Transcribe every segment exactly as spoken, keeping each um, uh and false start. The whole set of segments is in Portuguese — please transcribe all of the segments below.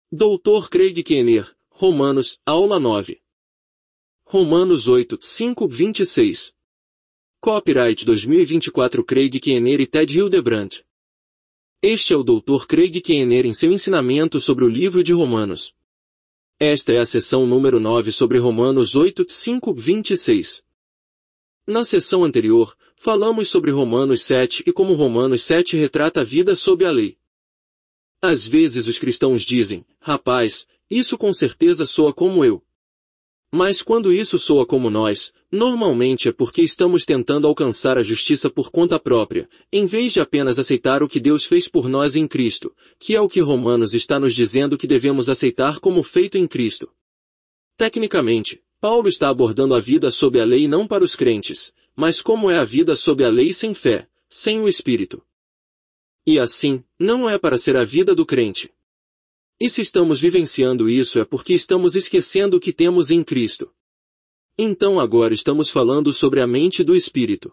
doutor Craig Keener, Romanos, aula nove. Romanos oito, cinco, vinte e seis. Copyright dois mil e vinte e quatro Craig Keener e Ted Hildebrand. Este é o doutor Craig Keener em seu ensinamento sobre o livro de Romanos. Esta é a sessão número nove sobre Romanos oito, cinco, vinte e seis. Na sessão anterior, falamos sobre Romanos sete e como Romanos sete retrata a vida sob a lei. Às vezes os cristãos dizem, rapaz, isso com certeza soa como eu. Mas quando isso soa como nós, normalmente é porque estamos tentando alcançar a justiça por conta própria, em vez de apenas aceitar o que Deus fez por nós em Cristo, que é o que Romanos está nos dizendo que devemos aceitar como feito em Cristo. Tecnicamente, Paulo está abordando a vida sob a lei não para os crentes, mas como é a vida sob a lei sem fé, sem o Espírito. E assim, não é para ser a vida do crente. E se estamos vivenciando isso é porque estamos esquecendo o que temos em Cristo. Então agora estamos falando sobre a mente do Espírito.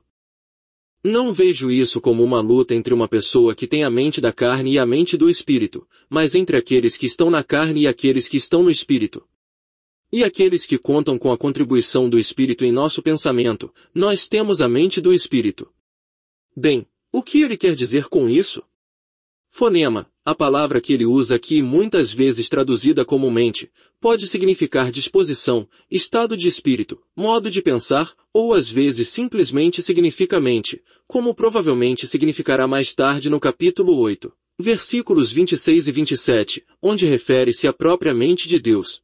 Não vejo isso como uma luta entre uma pessoa que tem a mente da carne e a mente do Espírito, mas entre aqueles que estão na carne e aqueles que estão no Espírito. E aqueles que contam com a contribuição do Espírito em nosso pensamento, nós temos a mente do Espírito. Bem, o que ele quer dizer com isso? Fonema, a palavra que ele usa aqui muitas vezes traduzida como mente, pode significar disposição, estado de espírito, modo de pensar, ou às vezes simplesmente significa mente, como provavelmente significará mais tarde no capítulo oito, versículos vinte e seis e vinte e sete, onde refere-se à própria mente de Deus.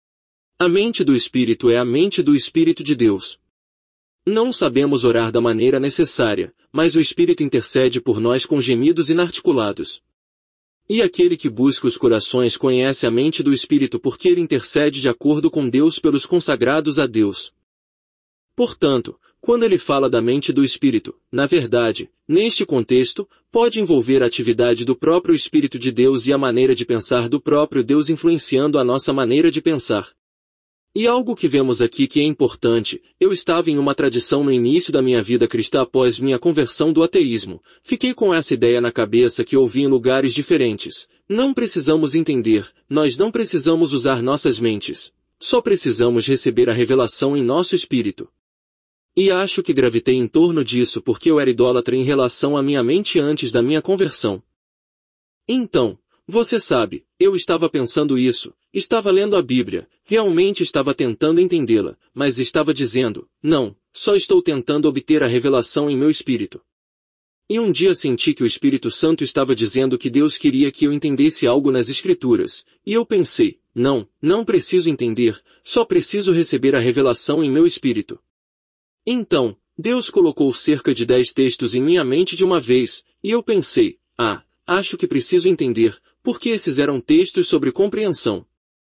A mente do Espírito é a mente do Espírito de Deus. Não sabemos orar da maneira necessária, mas o Espírito intercede por nós com gemidos inarticulados. E aquele que busca os corações conhece a mente do Espírito porque ele intercede de acordo com Deus pelos consagrados a Deus. Portanto, quando ele fala da mente do Espírito, na verdade, neste contexto, pode envolver a atividade do próprio Espírito de Deus e a maneira de pensar do próprio Deus influenciando a nossa maneira de pensar. E algo que vemos aqui que é importante, eu estava em uma tradição no início da minha vida cristã após minha conversão do ateísmo. Fiquei com essa ideia na cabeça que ouvi em lugares diferentes. Não precisamos entender, nós não precisamos usar nossas mentes. Só precisamos receber a revelação em nosso espírito. E acho que gravitei em torno disso porque eu era idólatra em relação à minha mente antes da minha conversão. Então, você sabe, eu estava pensando isso, estava lendo a Bíblia, realmente estava tentando entendê-la, mas estava dizendo, não, só estou tentando obter a revelação em meu espírito. E um dia senti que o Espírito Santo estava dizendo que Deus queria que eu entendesse algo nas Escrituras, e eu pensei, não, não preciso entender, só preciso receber a revelação em meu espírito. Então, Deus colocou cerca de dez textos em minha mente de uma vez, e eu pensei, ah, acho que preciso entender, porque esses eram textos sobre compreensão.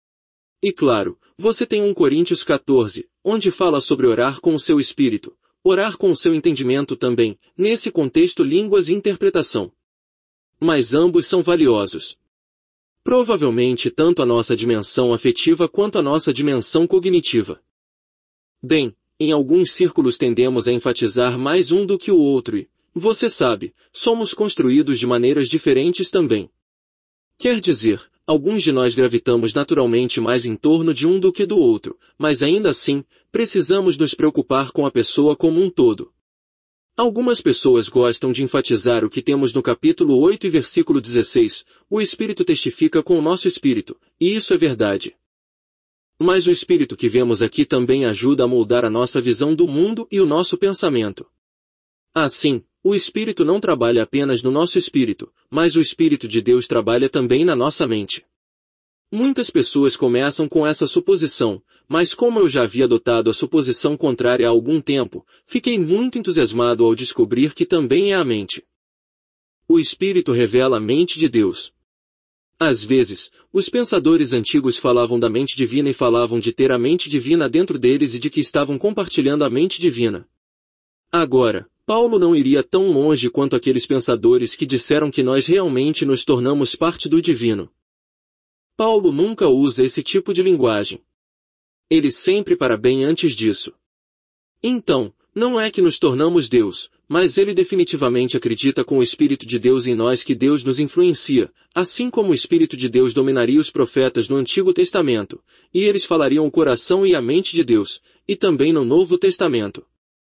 E claro, você tem um Coríntios quatorze, onde fala sobre orar com o seu espírito, orar com o seu entendimento também, nesse contexto línguas e interpretação. Mas ambos são valiosos. Provavelmente tanto a nossa dimensão afetiva quanto a nossa dimensão cognitiva. Bem, em alguns círculos tendemos a enfatizar mais um do que o outro e, você sabe, somos construídos de maneiras diferentes também. Quer dizer, alguns de nós gravitamos naturalmente mais em torno de um do que do outro, mas ainda assim, precisamos nos preocupar com a pessoa como um todo. Algumas pessoas gostam de enfatizar o que temos no capítulo oito e versículo dezesseis, o Espírito testifica com o nosso espírito, e isso é verdade. Mas o Espírito que vemos aqui também ajuda a moldar a nossa visão do mundo e o nosso pensamento. Assim, o Espírito não trabalha apenas no nosso espírito, mas o Espírito de Deus trabalha também na nossa mente. Muitas pessoas começam com essa suposição, mas como eu já havia adotado a suposição contrária há algum tempo, fiquei muito entusiasmado ao descobrir que também é a mente. O Espírito revela a mente de Deus. Às vezes, os pensadores antigos falavam da mente divina e falavam de ter a mente divina dentro deles e de que estavam compartilhando a mente divina. Agora, Paulo não iria tão longe quanto aqueles pensadores que disseram que nós realmente nos tornamos parte do divino. Paulo nunca usa esse tipo de linguagem. Ele sempre para bem antes disso. Então, não é que nos tornamos Deus, mas ele definitivamente acredita com o Espírito de Deus em nós que Deus nos influencia, assim como o Espírito de Deus dominaria os profetas no Antigo Testamento, e eles falariam o coração e a mente de Deus, e também no Novo Testamento.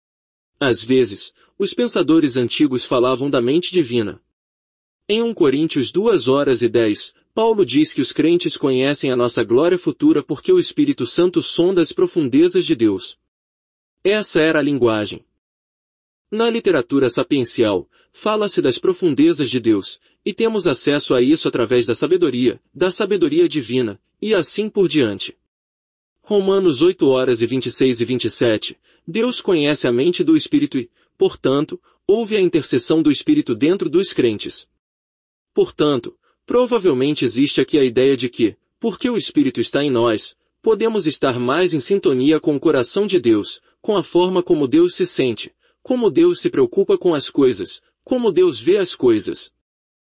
Às vezes, os pensadores antigos falavam da mente divina. Em Primeira Coríntios duas horas e dez, Paulo diz que os crentes conhecem a nossa glória futura porque o Espírito Santo sonda as profundezas de Deus. Essa era a linguagem. Na literatura sapiencial, fala-se das profundezas de Deus, e temos acesso a isso através da sabedoria, da sabedoria divina, e assim por diante. Romanos oito horas e vinte e seis e vinte e sete, Deus conhece a mente do Espírito e, portanto, houve a intercessão do Espírito dentro dos crentes. Portanto, provavelmente existe aqui a ideia de que, porque o Espírito está em nós, podemos estar mais em sintonia com o coração de Deus, com a forma como Deus se sente, como Deus se preocupa com as coisas, como Deus vê as coisas.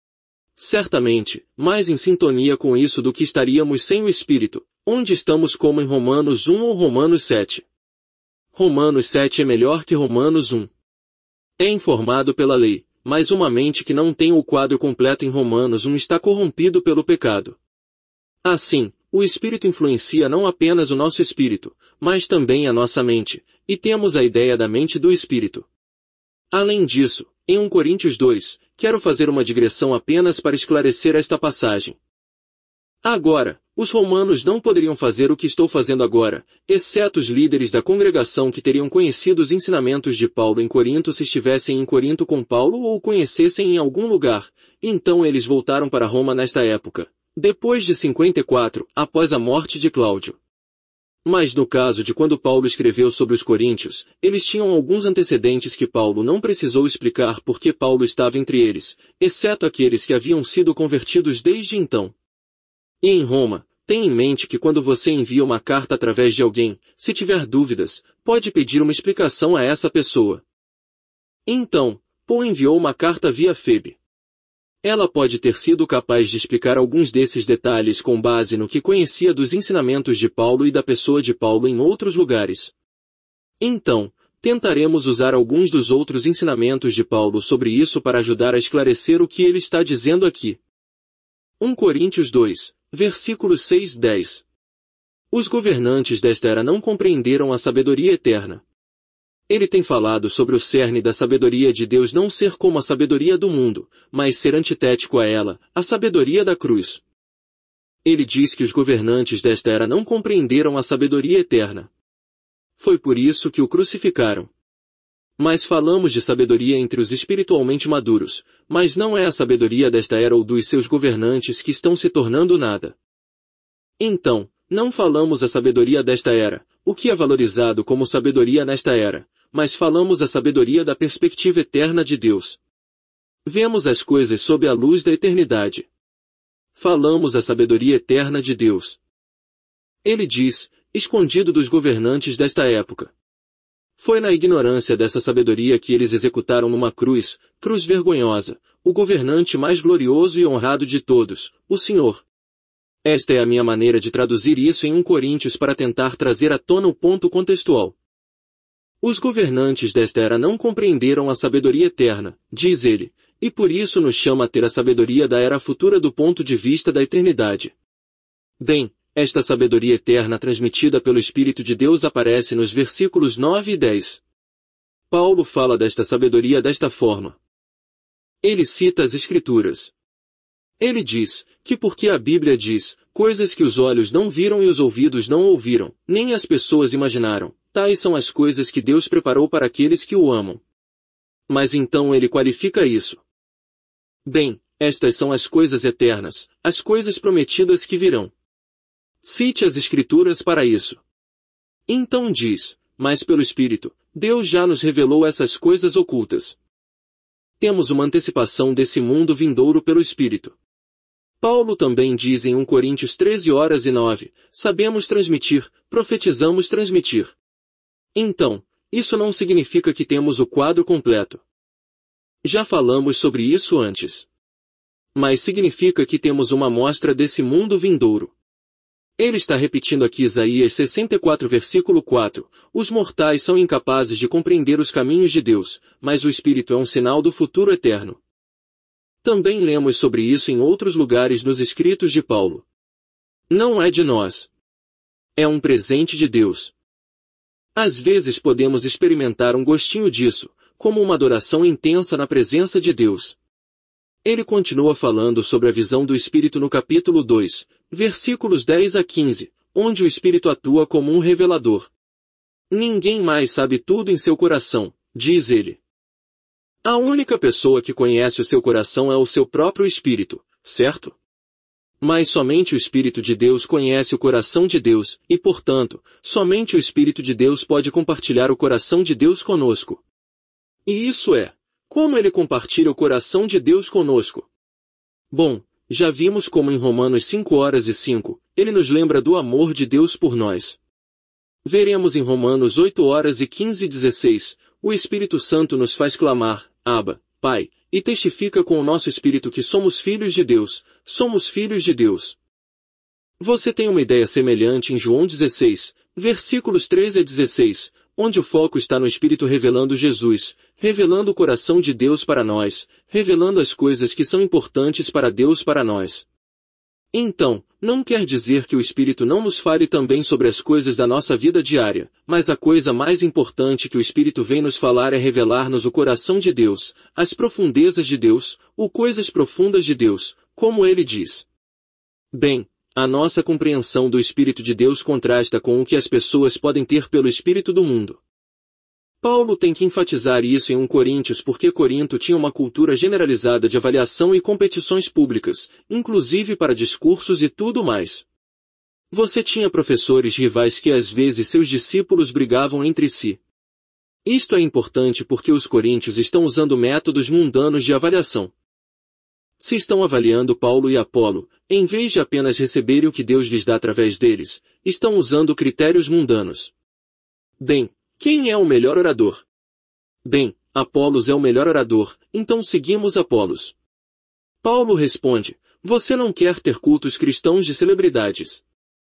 Certamente, mais em sintonia com isso do que estaríamos sem o Espírito, onde estamos como em Romanos um ou Romanos sete. Romanos sete é melhor que Romanos um. É informado pela lei, mas uma mente que não tem o quadro completo em Romanos um está corrompido pelo pecado. Assim, o Espírito influencia não apenas o nosso espírito, mas também a nossa mente, e temos a ideia da mente do Espírito. Além disso, em Primeira Coríntios dois, quero fazer uma digressão apenas para esclarecer esta passagem. Agora, os romanos não poderiam fazer o que estou fazendo agora, exceto os líderes da congregação que teriam conhecido os ensinamentos de Paulo em Corinto se estivessem em Corinto com Paulo ou o conhecessem em algum lugar, então eles voltaram para Roma nesta época, depois de cinquenta e quatro, após a morte de Cláudio. Mas no caso de quando Paulo escreveu sobre os coríntios, eles tinham alguns antecedentes que Paulo não precisou explicar porque Paulo estava entre eles, exceto aqueles que haviam sido convertidos desde então. E em Roma, tenha em mente que quando você envia uma carta através de alguém, se tiver dúvidas, pode pedir uma explicação a essa pessoa. Então, Paulo enviou uma carta via Febe. Ela pode ter sido capaz de explicar alguns desses detalhes com base no que conhecia dos ensinamentos de Paulo e da pessoa de Paulo em outros lugares. Então, tentaremos usar alguns dos outros ensinamentos de Paulo sobre isso para ajudar a esclarecer o que ele está dizendo aqui. Primeira Coríntios dois, versículos seis e dez. Os governantes desta era não compreenderam a sabedoria eterna. Ele tem falado sobre o cerne da sabedoria de Deus não ser como a sabedoria do mundo, mas ser antitético a ela, a sabedoria da cruz. Ele diz que os governantes desta era não compreenderam a sabedoria eterna. Foi por isso que o crucificaram. Mas falamos de sabedoria entre os espiritualmente maduros, mas não é a sabedoria desta era ou dos seus governantes que estão se tornando nada. Então, não falamos a sabedoria desta era, o que é valorizado como sabedoria nesta era, mas falamos a sabedoria da perspectiva eterna de Deus. Vemos as coisas sob a luz da eternidade. Falamos a sabedoria eterna de Deus. Ele diz, escondido dos governantes desta época. Foi na ignorância dessa sabedoria que eles executaram numa cruz, cruz vergonhosa, o governante mais glorioso e honrado de todos, o Senhor. Esta é a minha maneira de traduzir isso em Primeira Coríntios para tentar trazer à tona o ponto contextual. Os governantes desta era não compreenderam a sabedoria eterna, diz ele, e por isso nos chama a ter a sabedoria da era futura do ponto de vista da eternidade. Bem, esta sabedoria eterna transmitida pelo Espírito de Deus aparece nos versículos nove e dez. Paulo fala desta sabedoria desta forma. Ele cita as Escrituras. Ele diz, que porque a Bíblia diz, coisas que os olhos não viram e os ouvidos não ouviram, nem as pessoas imaginaram, tais são as coisas que Deus preparou para aqueles que o amam. Mas então ele qualifica isso. Bem, estas são as coisas eternas, as coisas prometidas que virão. Cite as Escrituras para isso. Então diz, mas pelo Espírito, Deus já nos revelou essas coisas ocultas. Temos uma antecipação desse mundo vindouro pelo Espírito. Paulo também diz em Primeira Coríntios treze horas e nove, sabemos transmitir, profetizamos transmitir. Então, isso não significa que temos o quadro completo. Já falamos sobre isso antes. Mas significa que temos uma amostra desse mundo vindouro. Ele está repetindo aqui Isaías sessenta e quatro versículo quatro. Os mortais são incapazes de compreender os caminhos de Deus, mas o Espírito é um sinal do futuro eterno. Também lemos sobre isso em outros lugares nos escritos de Paulo. Não é de nós. É um presente de Deus. Às vezes podemos experimentar um gostinho disso, como uma adoração intensa na presença de Deus. Ele continua falando sobre a visão do Espírito no capítulo dois, versículos dez a quinze, onde o Espírito atua como um revelador. Ninguém mais sabe tudo em seu coração, diz ele. A única pessoa que conhece o seu coração é o seu próprio Espírito, certo? Mas somente o Espírito de Deus conhece o coração de Deus, e portanto, somente o Espírito de Deus pode compartilhar o coração de Deus conosco. E isso é, como ele compartilha o coração de Deus conosco? Bom, já vimos como em Romanos cinco horas e cinco, ele nos lembra do amor de Deus por nós. Veremos em Romanos oito horas e quinze e dezesseis, o Espírito Santo nos faz clamar, Abba, Pai, e testifica com o nosso espírito que somos filhos de Deus, somos filhos de Deus. Você tem uma ideia semelhante em João dezesseis, versículos treze a dezesseis, onde o foco está no Espírito revelando Jesus, revelando o coração de Deus para nós, revelando as coisas que são importantes para Deus para nós. Então, não quer dizer que o Espírito não nos fale também sobre as coisas da nossa vida diária, mas a coisa mais importante que o Espírito vem nos falar é revelar-nos o coração de Deus, as profundezas de Deus, o coisas profundas de Deus, como ele diz. Bem, a nossa compreensão do Espírito de Deus contrasta com o que as pessoas podem ter pelo Espírito do mundo. Paulo tem que enfatizar isso em um Coríntios porque Corinto tinha uma cultura generalizada de avaliação e competições públicas, inclusive para discursos e tudo mais. Você tinha professores rivais que às vezes seus discípulos brigavam entre si. Isto é importante porque os coríntios estão usando métodos mundanos de avaliação. Se estão avaliando Paulo e Apolo, em vez de apenas receberem o que Deus lhes dá através deles, estão usando critérios mundanos. Bem, quem é o melhor orador? Bem, Apolos é o melhor orador, então seguimos Apolos. Paulo responde, você não quer ter cultos cristãos de celebridades.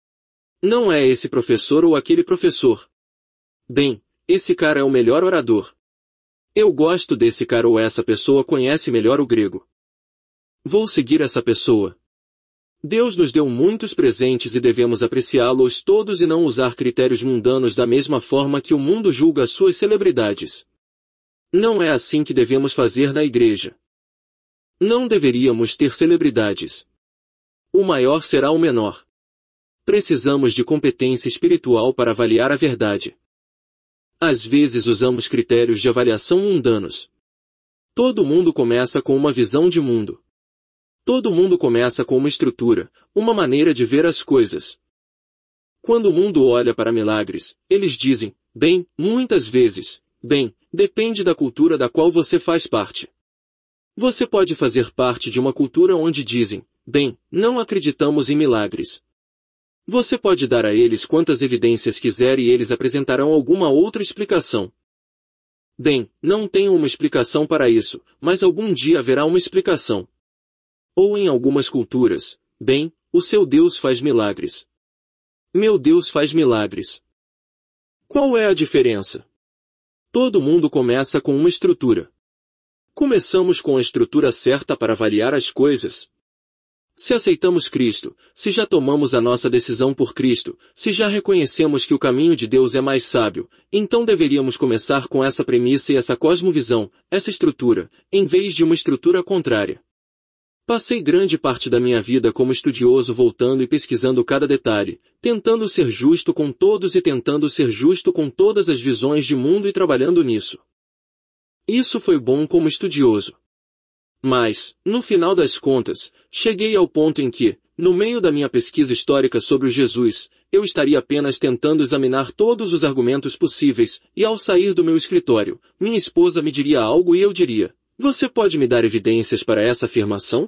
Não é esse professor ou aquele professor. Bem, esse cara é o melhor orador. Eu gosto desse cara ou essa pessoa conhece melhor o grego. Vou seguir essa pessoa. Deus nos deu muitos presentes e devemos apreciá-los todos e não usar critérios mundanos da mesma forma que o mundo julga as suas celebridades. Não é assim que devemos fazer na igreja. Não deveríamos ter celebridades. O maior será o menor. Precisamos de competência espiritual para avaliar a verdade. Às vezes usamos critérios de avaliação mundanos. Todo mundo começa com uma visão de mundo. Todo mundo começa com uma estrutura, uma maneira de ver as coisas. Quando o mundo olha para milagres, eles dizem, bem, muitas vezes, bem, depende da cultura da qual você faz parte. Você pode fazer parte de uma cultura onde dizem, bem, não acreditamos em milagres. Você pode dar a eles quantas evidências quiser e eles apresentarão alguma outra explicação. Bem, não tenho uma explicação para isso, mas algum dia haverá uma explicação. Ou em algumas culturas, bem, o seu Deus faz milagres. Meu Deus faz milagres. Qual é a diferença? Todo mundo começa com uma estrutura. Começamos com a estrutura certa para avaliar as coisas. Se aceitamos Cristo, se já tomamos a nossa decisão por Cristo, se já reconhecemos que o caminho de Deus é mais sábio, então deveríamos começar com essa premissa e essa cosmovisão, essa estrutura, em vez de uma estrutura contrária. Passei grande parte da minha vida como estudioso voltando e pesquisando cada detalhe, tentando ser justo com todos e tentando ser justo com todas as visões de mundo e trabalhando nisso. Isso foi bom como estudioso. Mas, no final das contas, cheguei ao ponto em que, no meio da minha pesquisa histórica sobre o Jesus, eu estaria apenas tentando examinar todos os argumentos possíveis, e ao sair do meu escritório, minha esposa me diria algo e eu diria, você pode me dar evidências para essa afirmação?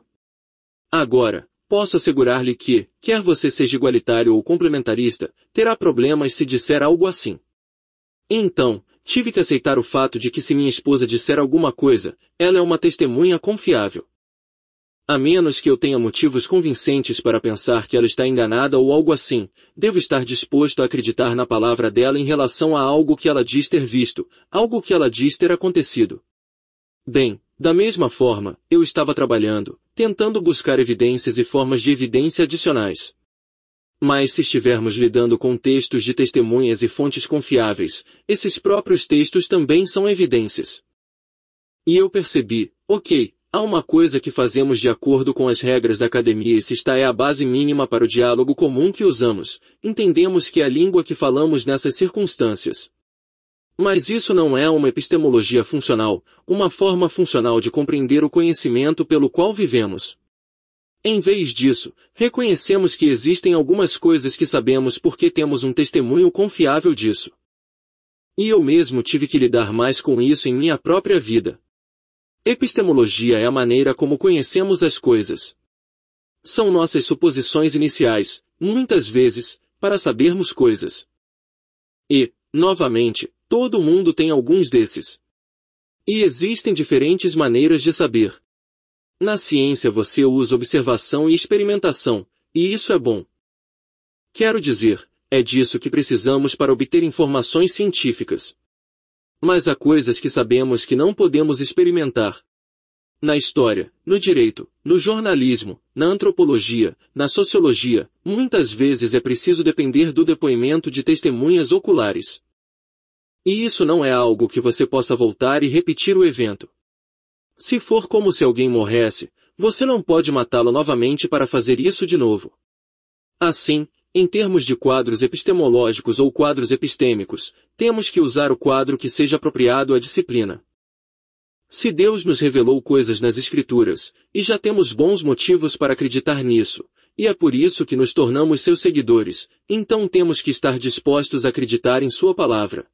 Agora, posso assegurar-lhe que, quer você seja igualitário ou complementarista, terá problemas se disser algo assim. Então, tive que aceitar o fato de que se minha esposa disser alguma coisa, ela é uma testemunha confiável. A menos que eu tenha motivos convincentes para pensar que ela está enganada ou algo assim, devo estar disposto a acreditar na palavra dela em relação a algo que ela diz ter visto, algo que ela diz ter acontecido. Bem, da mesma forma, eu estava trabalhando, tentando buscar evidências e formas de evidência adicionais. Mas se estivermos lidando com textos de testemunhas e fontes confiáveis, esses próprios textos também são evidências. E eu percebi, ok, há uma coisa que fazemos de acordo com as regras da academia e se esta é a base mínima para o diálogo comum que usamos, entendemos que é a língua que falamos nessas circunstâncias. Mas isso não é uma epistemologia funcional, uma forma funcional de compreender o conhecimento pelo qual vivemos. Em vez disso, reconhecemos que existem algumas coisas que sabemos porque temos um testemunho confiável disso. E eu mesmo tive que lidar mais com isso em minha própria vida. Epistemologia é a maneira como conhecemos as coisas. São nossas suposições iniciais, muitas vezes, para sabermos coisas. E, novamente, todo mundo tem alguns desses. E existem diferentes maneiras de saber. Na ciência você usa observação e experimentação, e isso é bom. Quero dizer, é disso que precisamos para obter informações científicas. Mas há coisas que sabemos que não podemos experimentar. Na história, no direito, no jornalismo, na antropologia, na sociologia, muitas vezes é preciso depender do depoimento de testemunhas oculares. E isso não é algo que você possa voltar e repetir o evento. Se for como se alguém morresse, você não pode matá-lo novamente para fazer isso de novo. Assim, em termos de quadros epistemológicos ou quadros epistêmicos, temos que usar o quadro que seja apropriado à disciplina. Se Deus nos revelou coisas nas Escrituras, e já temos bons motivos para acreditar nisso, e é por isso que nos tornamos seus seguidores, então temos que estar dispostos a acreditar em sua palavra.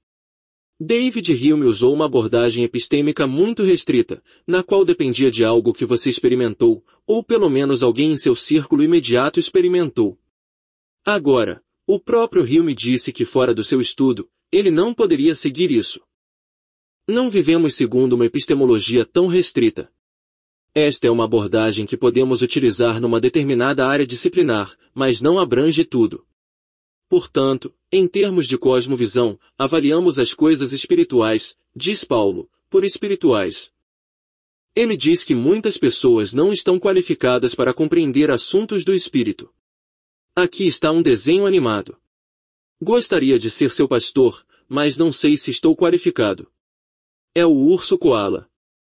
David Hume usou uma abordagem epistêmica muito restrita, na qual dependia de algo que você experimentou, ou pelo menos alguém em seu círculo imediato experimentou. Agora, o próprio Hume disse que fora do seu estudo, ele não poderia seguir isso. Não vivemos segundo uma epistemologia tão restrita. Esta é uma abordagem que podemos utilizar numa determinada área disciplinar, mas não abrange tudo. Portanto, em termos de cosmovisão, avaliamos as coisas espirituais, diz Paulo, por espirituais. Ele diz que muitas pessoas não estão qualificadas para compreender assuntos do espírito. Aqui está um desenho animado. Gostaria de ser seu pastor, mas não sei se estou qualificado. É o urso koala.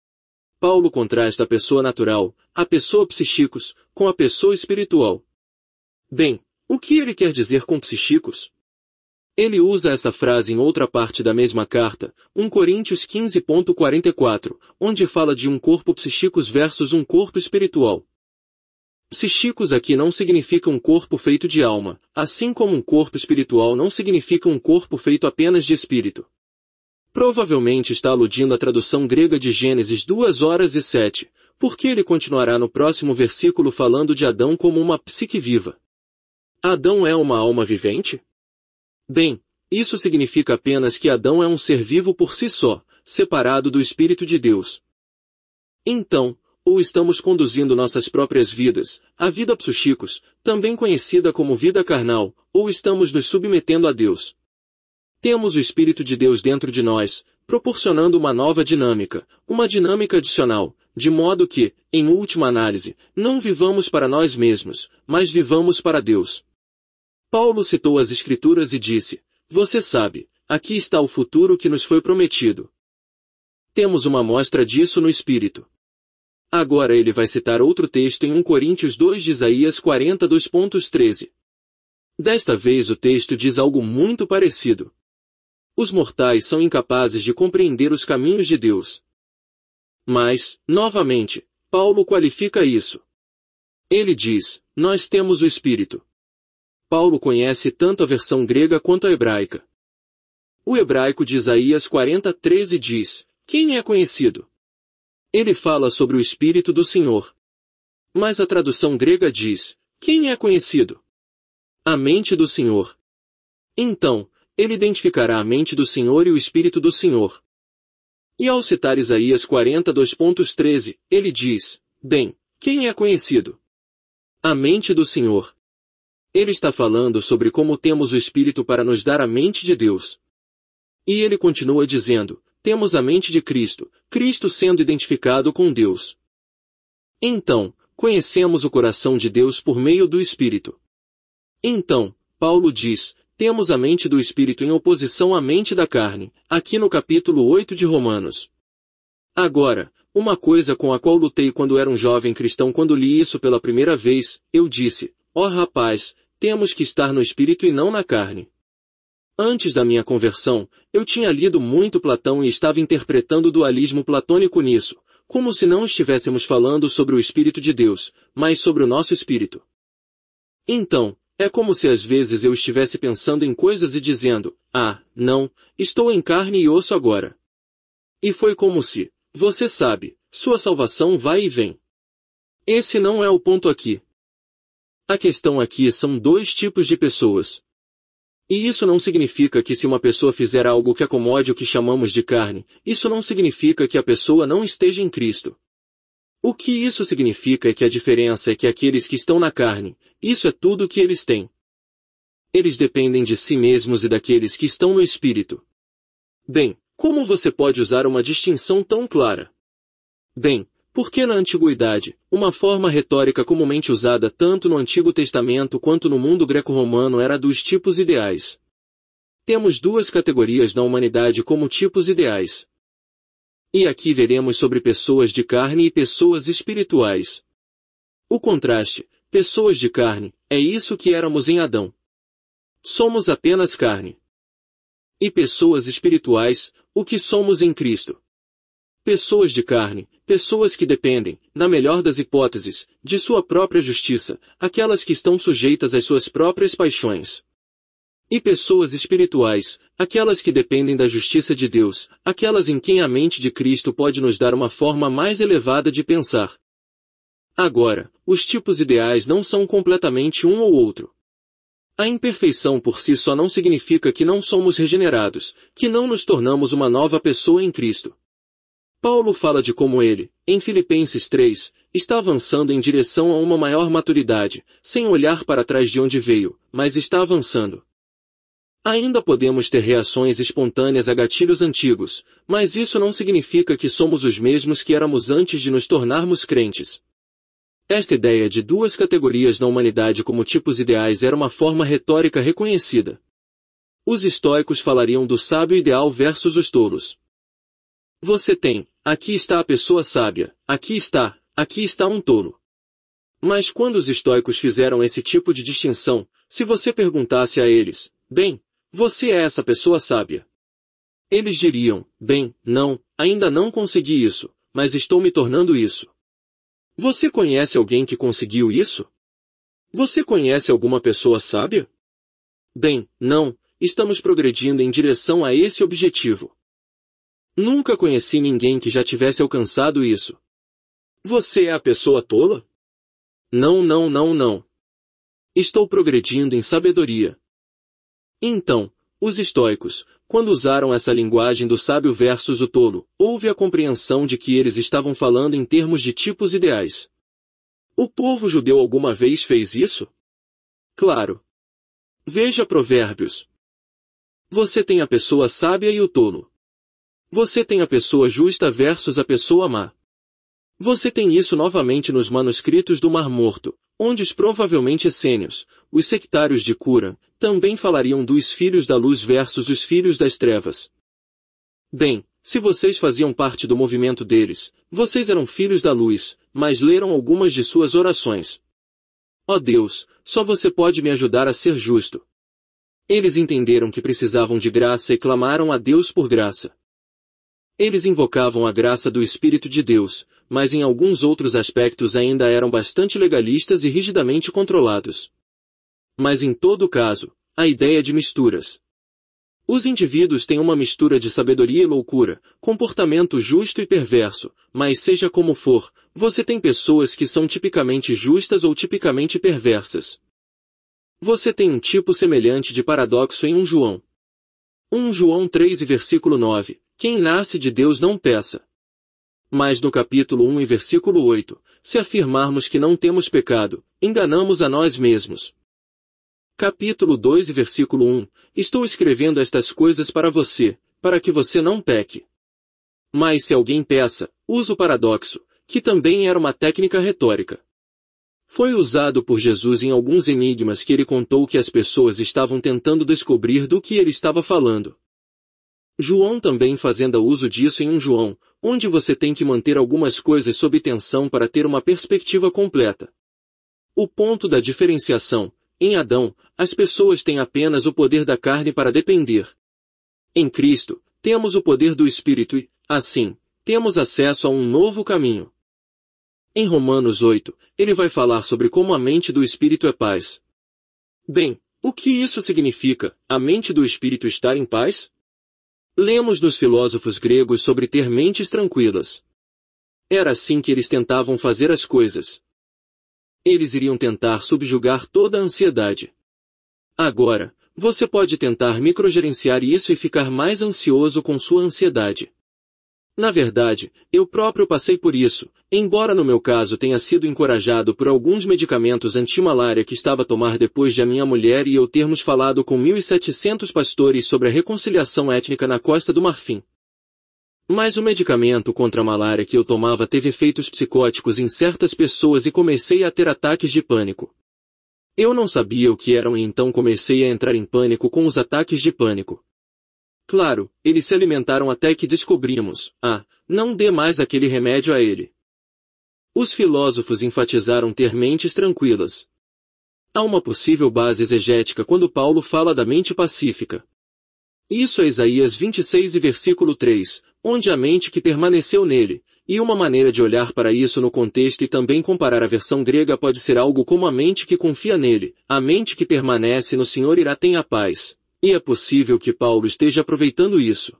Paulo contrasta a pessoa natural, a pessoa psíquicos, com a pessoa espiritual. Bem, o que ele quer dizer com psíquicos? Ele usa essa frase em outra parte da mesma carta, Primeira Coríntios quinze, quarenta e quatro, onde fala de um corpo psíquicos versus um corpo espiritual. Psíquicos aqui não significa um corpo feito de alma, assim como um corpo espiritual não significa um corpo feito apenas de espírito. Provavelmente está aludindo à tradução grega de Gênesis duas horas e sete, porque ele continuará no próximo versículo falando de Adão como uma psique viva. Adão é uma alma vivente? Bem, isso significa apenas que Adão é um ser vivo por si só, separado do Espírito de Deus. Então, ou estamos conduzindo nossas próprias vidas, a vida psíquicos, também conhecida como vida carnal, ou estamos nos submetendo a Deus. Temos o Espírito de Deus dentro de nós, proporcionando uma nova dinâmica, uma dinâmica adicional, de modo que, em última análise, não vivamos para nós mesmos, mas vivamos para Deus. Paulo citou as Escrituras e disse, você sabe, aqui está o futuro que nos foi prometido. Temos uma amostra disso no Espírito. Agora ele vai citar outro texto em Primeira Coríntios dois de Isaías quarenta e dois, treze. Desta vez o texto diz algo muito parecido. Os mortais são incapazes de compreender os caminhos de Deus. Mas, novamente, Paulo qualifica isso. Ele diz, nós temos o Espírito. Paulo conhece tanto a versão grega quanto a hebraica. O hebraico de Isaías quarenta, treze diz, quem é conhecido? Ele fala sobre o Espírito do Senhor. Mas a tradução grega diz, quem é conhecido? A mente do Senhor. Então, ele identificará a mente do Senhor e o Espírito do Senhor. E ao citar Isaías quarenta e dois, treze, ele diz, bem, Quem é conhecido? A mente do Senhor. Ele está falando sobre como temos o Espírito para nos dar a mente de Deus. E ele continua dizendo, temos a mente de Cristo, Cristo sendo identificado com Deus. Então, conhecemos o coração de Deus por meio do Espírito. Então, Paulo diz, temos a mente do Espírito em oposição à mente da carne, aqui no capítulo oito de Romanos. Agora, uma coisa com a qual lutei quando era um jovem cristão quando li isso pela primeira vez, eu disse, ó rapaz, temos que estar no Espírito e não na carne. Antes da minha conversão, eu tinha lido muito Platão e estava interpretando o dualismo platônico nisso, como se não estivéssemos falando sobre o Espírito de Deus, mas sobre o nosso espírito. Então, é como se às vezes eu estivesse pensando em coisas e dizendo, ah, não, estou em carne e osso agora. E foi como se, você sabe, sua salvação vai e vem. Esse não é o ponto aqui. A questão aqui são dois tipos de pessoas. E isso não significa que se uma pessoa fizer algo que acomode o que chamamos de carne, isso não significa que a pessoa não esteja em Cristo. O que isso significa é que a diferença é que aqueles que estão na carne, isso é tudo o que eles têm. Eles dependem de si mesmos e daqueles que estão no Espírito. Bem, como você pode usar uma distinção tão clara? Bem, porque na antiguidade, uma forma retórica comumente usada tanto no Antigo Testamento quanto no mundo greco-romano era a dos tipos ideais. Temos duas categorias na humanidade como tipos ideais. E aqui veremos sobre pessoas de carne e pessoas espirituais. O contraste, pessoas de carne, é isso que éramos em Adão. Somos apenas carne. E pessoas espirituais, o que somos em Cristo. Pessoas de carne, pessoas que dependem, na melhor das hipóteses, de sua própria justiça, aquelas que estão sujeitas às suas próprias paixões. E pessoas espirituais, aquelas que dependem da justiça de Deus, aquelas em quem a mente de Cristo pode nos dar uma forma mais elevada de pensar. Agora, os tipos ideais não são completamente um ou outro. A imperfeição por si só não significa que não somos regenerados, que não nos tornamos uma nova pessoa em Cristo. Paulo fala de como ele, em Filipenses três, está avançando em direção a uma maior maturidade, sem olhar para trás de onde veio, mas está avançando. Ainda podemos ter reações espontâneas a gatilhos antigos, mas isso não significa que somos os mesmos que éramos antes de nos tornarmos crentes. Esta ideia de duas categorias na humanidade como tipos ideais era uma forma retórica reconhecida. Os estoicos falariam do sábio ideal versus os tolos. Você tem, aqui está a pessoa sábia, aqui está, aqui está um tolo. Mas quando os estoicos fizeram esse tipo de distinção, se você perguntasse a eles, bem, você é essa pessoa sábia. Eles diriam, bem, não, ainda não consegui isso, mas estou me tornando isso. Você conhece alguém que conseguiu isso? Você conhece alguma pessoa sábia? Bem, não, estamos progredindo em direção a esse objetivo. Nunca conheci ninguém que já tivesse alcançado isso. Você é a pessoa tola? Não, não, não, não. Estou progredindo em sabedoria. Então, os estoicos, quando usaram essa linguagem do sábio versus o tolo, houve a compreensão de que eles estavam falando em termos de tipos ideais. O povo judeu alguma vez fez isso? Claro. Veja Provérbios. Você tem a pessoa sábia e o tolo. Você tem a pessoa justa versus a pessoa má. Você tem isso novamente nos manuscritos do Mar Morto, onde os provavelmente essênios, os sectários de Qumran, também falariam dos filhos da luz versus os filhos das trevas. Bem, se vocês faziam parte do movimento deles, vocês eram filhos da luz, mas leram algumas de suas orações. Ó Deus, só você pode me ajudar a ser justo. Eles entenderam que precisavam de graça e clamaram a Deus por graça. Eles invocavam a graça do Espírito de Deus, mas em alguns outros aspectos ainda eram bastante legalistas e rigidamente controlados. Mas em todo caso, a ideia de misturas. Os indivíduos têm uma mistura de sabedoria e loucura, comportamento justo e perverso, mas seja como for, você tem pessoas que são tipicamente justas ou tipicamente perversas. Você tem um tipo semelhante de paradoxo em um João. um João três e versículo nove. Quem nasce de Deus não peça. Mas no capítulo um e versículo oito, se afirmarmos que não temos pecado, enganamos a nós mesmos. Capítulo dois e versículo um, estou escrevendo estas coisas para você, para que você não peque. Mas se alguém peça, usa o paradoxo, que também era uma técnica retórica. Foi usado por Jesus em alguns enigmas que ele contou que as pessoas estavam tentando descobrir do que ele estava falando. João também fazendo uso disso em um João, onde você tem que manter algumas coisas sob tensão para ter uma perspectiva completa. O ponto da diferenciação: em Adão, as pessoas têm apenas o poder da carne para depender. Em Cristo, temos o poder do Espírito e, assim, temos acesso a um novo caminho. Em Romanos oito, ele vai falar sobre como a mente do Espírito é paz. Bem, o que isso significa, a mente do Espírito estar em paz? Lemos nos filósofos gregos sobre ter mentes tranquilas. Era assim que eles tentavam fazer as coisas. Eles iriam tentar subjugar toda a ansiedade. Agora, você pode tentar microgerenciar isso e ficar mais ansioso com sua ansiedade. Na verdade, eu próprio passei por isso, embora no meu caso tenha sido encorajado por alguns medicamentos anti-malária que estava a tomar depois de a minha mulher e eu termos falado com mil e setecentos pastores sobre a reconciliação étnica na Costa do Marfim. Mas o medicamento contra a malária que eu tomava teve efeitos psicóticos em certas pessoas e comecei a ter ataques de pânico. Eu não sabia o que eram e então comecei a entrar em pânico com os ataques de pânico. Claro, eles se alimentaram até que descobrimos, ah, não dê mais aquele remédio a ele. Os filósofos enfatizaram ter mentes tranquilas. Há uma possível base exegética quando Paulo fala da mente pacífica. Isso é Isaías vinte e seis e versículo três, onde a mente que permaneceu nele, e uma maneira de olhar para isso no contexto e também comparar a versão grega pode ser algo como a mente que confia nele, a mente que permanece no Senhor irá ter a paz. E é possível que Paulo esteja aproveitando isso.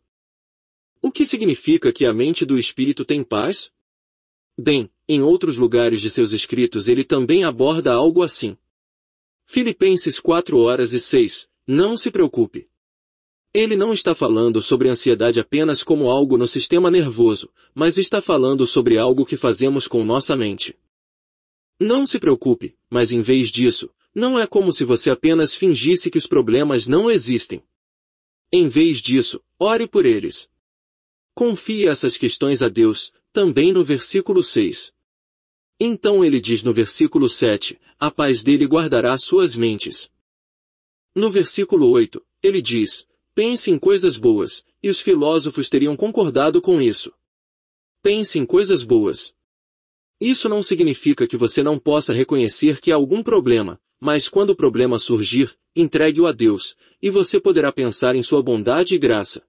O que significa que a mente do Espírito tem paz? Bem, em outros lugares de seus escritos ele também aborda algo assim. Filipenses quatro horas e seis, não se preocupe. Ele não está falando sobre ansiedade apenas como algo no sistema nervoso, mas está falando sobre algo que fazemos com nossa mente. Não se preocupe, mas em vez disso, não é como se você apenas fingisse que os problemas não existem. Em vez disso, ore por eles. Confie essas questões a Deus, também no versículo seis. Então ele diz no versículo sete, a paz dele guardará suas mentes. No versículo oito, ele diz, pense em coisas boas, e os filósofos teriam concordado com isso. Pense em coisas boas. Isso não significa que você não possa reconhecer que há algum problema, mas quando o problema surgir, entregue-o a Deus, e você poderá pensar em sua bondade e graça.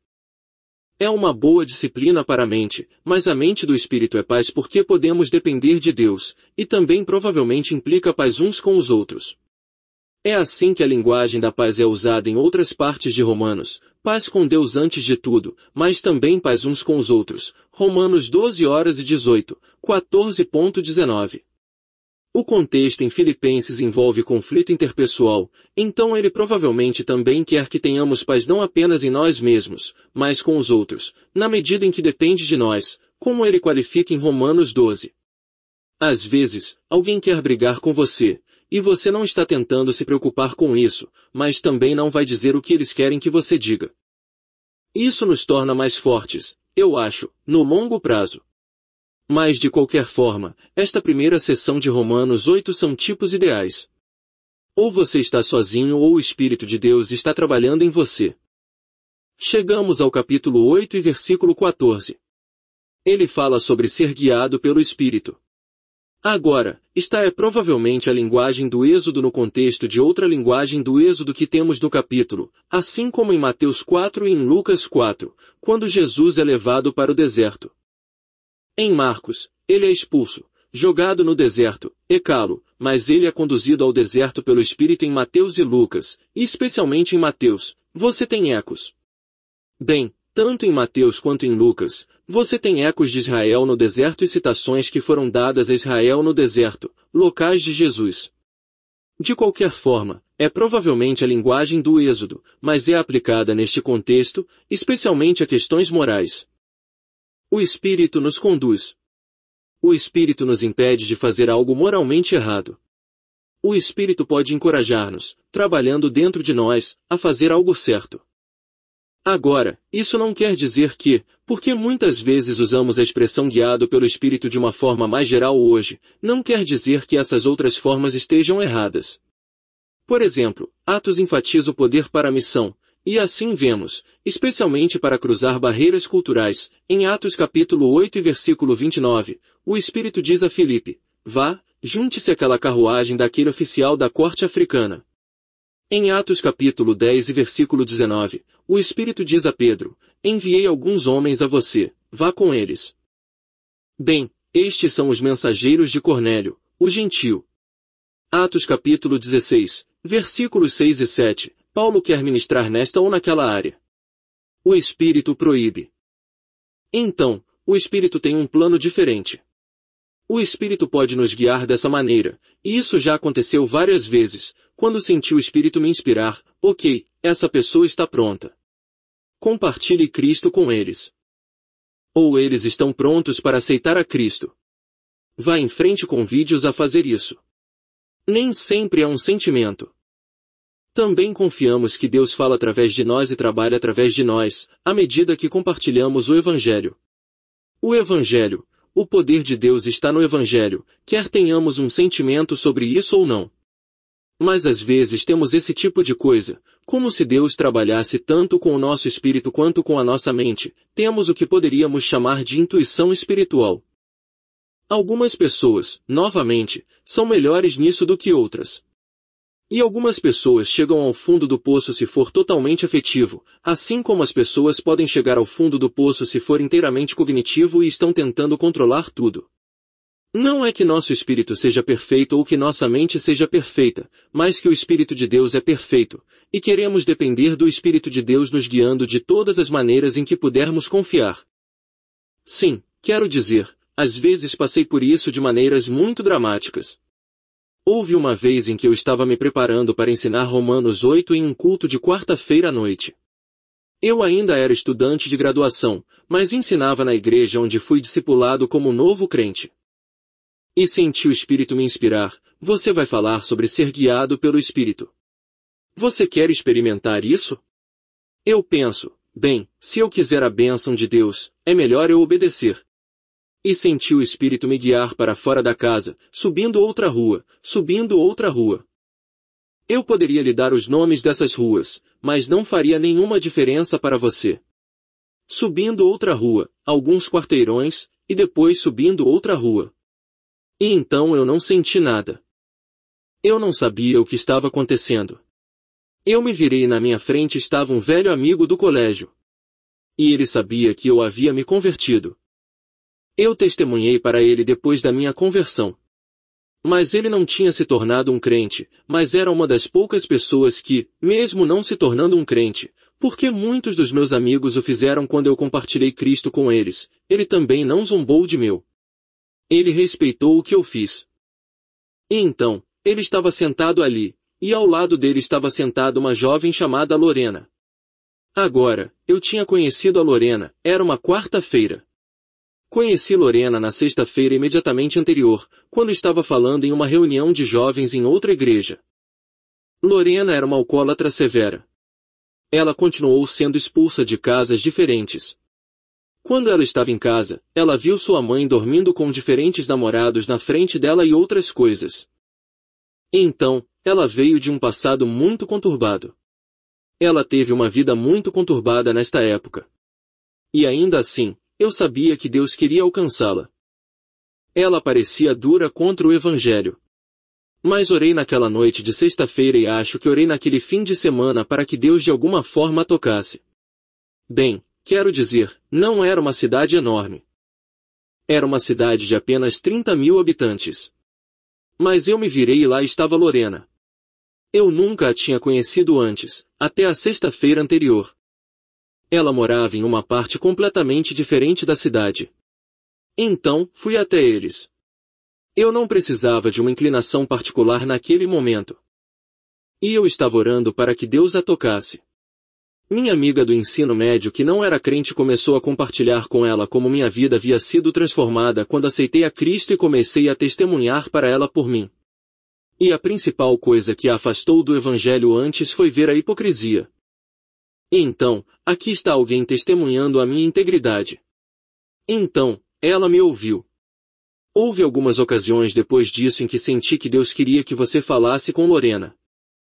É uma boa disciplina para a mente, mas a mente do Espírito é paz porque podemos depender de Deus, e também provavelmente implica paz uns com os outros. É assim que a linguagem da paz é usada em outras partes de Romanos, paz com Deus antes de tudo, mas também paz uns com os outros, Romanos doze horas e dezoito, quatorze ponto dezenove. O contexto em Filipenses envolve conflito interpessoal, então ele provavelmente também quer que tenhamos paz não apenas em nós mesmos, mas com os outros, na medida em que depende de nós, como ele qualifica em Romanos doze. Às vezes, alguém quer brigar com você, e você não está tentando se preocupar com isso, mas também não vai dizer o que eles querem que você diga. Isso nos torna mais fortes, eu acho, no longo prazo. Mas de qualquer forma, esta primeira seção de Romanos oito são tipos ideais. Ou você está sozinho ou o Espírito de Deus está trabalhando em você. Chegamos ao capítulo oito e versículo quatorze. Ele fala sobre ser guiado pelo Espírito. Agora, esta é provavelmente a linguagem do Êxodo no contexto de outra linguagem do Êxodo que temos no capítulo, assim como em Mateus quatro e em Lucas quatro, quando Jesus é levado para o deserto. Em Marcos, ele é expulso, jogado no deserto, ecalo, mas ele é conduzido ao deserto pelo Espírito em Mateus e Lucas, e especialmente em Mateus, você tem ecos. Bem, tanto em Mateus quanto em Lucas, você tem ecos de Israel no deserto e citações que foram dadas a Israel no deserto, locais de Jesus. De qualquer forma, é provavelmente a linguagem do Êxodo, mas é aplicada neste contexto, especialmente a questões morais. O Espírito nos conduz. O Espírito nos impede de fazer algo moralmente errado. O Espírito pode encorajar-nos, trabalhando dentro de nós, a fazer algo certo. Agora, isso não quer dizer que, porque muitas vezes usamos a expressão guiado pelo Espírito de uma forma mais geral hoje, não quer dizer que essas outras formas estejam erradas. Por exemplo, Atos enfatiza o poder para a missão, e assim vemos, especialmente para cruzar barreiras culturais, em Atos capítulo oito e versículo vinte e nove, o Espírito diz a Filipe, vá, junte-se àquela carruagem daquele oficial da corte africana. Em Atos capítulo dez e versículo dezenove, o Espírito diz a Pedro, enviei alguns homens a você, vá com eles. Bem, estes são os mensageiros de Cornélio, o gentio. Atos capítulo dezesseis, versículos seis e sete, Paulo quer ministrar nesta ou naquela área. O Espírito proíbe. Então, o Espírito tem um plano diferente. O Espírito pode nos guiar dessa maneira, e isso já aconteceu várias vezes, quando senti o Espírito me inspirar, ok, essa pessoa está pronta. Compartilhe Cristo com eles. Ou eles estão prontos para aceitar a Cristo. Vá em frente, convide-os a fazer isso. Nem sempre é um sentimento. Também confiamos que Deus fala através de nós e trabalha através de nós, à medida que compartilhamos o Evangelho. O Evangelho, o poder de Deus está no Evangelho, quer tenhamos um sentimento sobre isso ou não. Mas às vezes temos esse tipo de coisa, como se Deus trabalhasse tanto com o nosso espírito quanto com a nossa mente, temos o que poderíamos chamar de intuição espiritual. Algumas pessoas, novamente, são melhores nisso do que outras. E algumas pessoas chegam ao fundo do poço se for totalmente afetivo, assim como as pessoas podem chegar ao fundo do poço se for inteiramente cognitivo e estão tentando controlar tudo. Não é que nosso espírito seja perfeito ou que nossa mente seja perfeita, mas que o Espírito de Deus é perfeito, e queremos depender do Espírito de Deus nos guiando de todas as maneiras em que pudermos confiar. Sim, quero dizer, às vezes passei por isso de maneiras muito dramáticas. Houve uma vez em que eu estava me preparando para ensinar Romanos oito em um culto de quarta-feira à noite. Eu ainda era estudante de graduação, mas ensinava na igreja onde fui discipulado como novo crente. E senti o Espírito me inspirar, você vai falar sobre ser guiado pelo Espírito. Você quer experimentar isso? Eu penso, bem, se eu quiser a bênção de Deus, é melhor eu obedecer. E senti o Espírito me guiar para fora da casa, subindo outra rua, subindo outra rua. Eu poderia lhe dar os nomes dessas ruas, mas não faria nenhuma diferença para você. Subindo outra rua, alguns quarteirões, e depois subindo outra rua. E então eu não senti nada. Eu não sabia o que estava acontecendo. Eu me virei e na minha frente estava um velho amigo do colégio. E ele sabia que eu havia me convertido. Eu testemunhei para ele depois da minha conversão. Mas ele não tinha se tornado um crente, mas era uma das poucas pessoas que, mesmo não se tornando um crente, porque muitos dos meus amigos o fizeram quando eu compartilhei Cristo com eles, ele também não zombou de meu. Ele respeitou o que eu fiz. E então, ele estava sentado ali, e ao lado dele estava sentada uma jovem chamada Lorena. Agora, eu tinha conhecido a Lorena, era uma quarta-feira. Conheci Lorena na sexta-feira imediatamente anterior, quando estava falando em uma reunião de jovens em outra igreja. Lorena era uma alcoólatra severa. Ela continuou sendo expulsa de casas diferentes. Quando ela estava em casa, ela viu sua mãe dormindo com diferentes namorados na frente dela e outras coisas. Então, ela veio de um passado muito conturbado. Ela teve uma vida muito conturbada nesta época. E ainda assim, eu sabia que Deus queria alcançá-la. Ela parecia dura contra o Evangelho. Mas orei naquela noite de sexta-feira e acho que orei naquele fim de semana para que Deus de alguma forma a tocasse. Bem, quero dizer, não era uma cidade enorme. Era uma cidade de apenas trinta mil habitantes. Mas eu me virei e lá estava Lorena. Eu nunca a tinha conhecido antes, até a sexta-feira anterior. Ela morava em uma parte completamente diferente da cidade. Então, fui até eles. Eu não precisava de uma inclinação particular naquele momento. E eu estava orando para que Deus a tocasse. Minha amiga do ensino médio que não era crente começou a compartilhar com ela como minha vida havia sido transformada quando aceitei a Cristo e comecei a testemunhar para ela por mim. E a principal coisa que a afastou do Evangelho antes foi ver a hipocrisia. E então, aqui está alguém testemunhando a minha integridade. Então, ela me ouviu. Houve algumas ocasiões depois disso em que senti que Deus queria que você falasse com Lorena.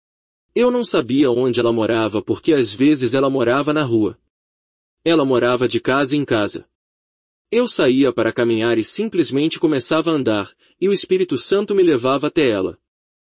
Eu não sabia onde ela morava porque às vezes ela morava na rua. Ela morava de casa em casa. Eu saía para caminhar e simplesmente começava a andar, e o Espírito Santo me levava até ela.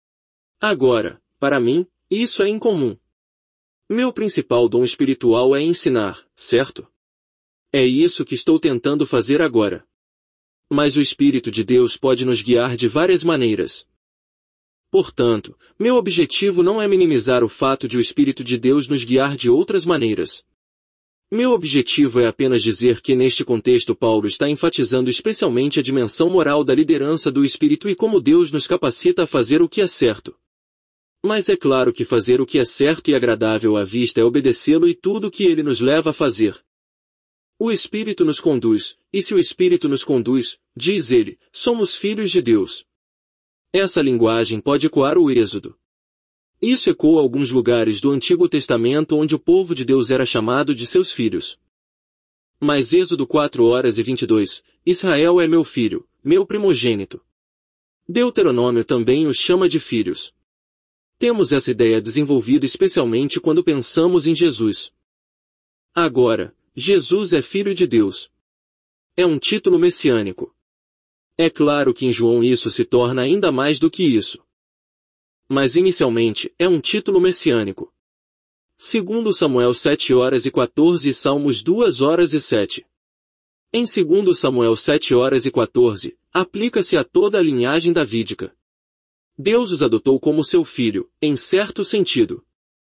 Agora, para mim, isso é incomum. Meu principal dom espiritual é ensinar, certo? É isso que estou tentando fazer agora. Mas o Espírito de Deus pode nos guiar de várias maneiras. Portanto, meu objetivo não é minimizar o fato de o Espírito de Deus nos guiar de outras maneiras. Meu objetivo é apenas dizer que neste contexto Paulo está enfatizando especialmente a dimensão moral da liderança do Espírito e como Deus nos capacita a fazer o que é certo. Mas é claro que fazer o que é certo e agradável à vista é obedecê-lo e tudo o que ele nos leva a fazer. O Espírito nos conduz, e se o Espírito nos conduz, diz ele, somos filhos de Deus. Essa linguagem pode ecoar o Êxodo. Isso ecoa alguns lugares do Antigo Testamento onde o povo de Deus era chamado de seus filhos. Mas Êxodo quatro horas e vinte e dois, Israel é meu filho, meu primogênito. Deuteronômio também os chama de filhos. Temos essa ideia desenvolvida especialmente quando pensamos em Jesus. Agora, Jesus é Filho de Deus. É um título messiânico. É claro que em João isso se torna ainda mais do que isso. Mas inicialmente é um título messiânico. Segundo Samuel sete horas e quatorze e Salmos duas horas e sete. Em segundo Samuel sete horas e quatorze, aplica-se a toda a linhagem davídica. Deus os adotou como seu filho, em certo sentido.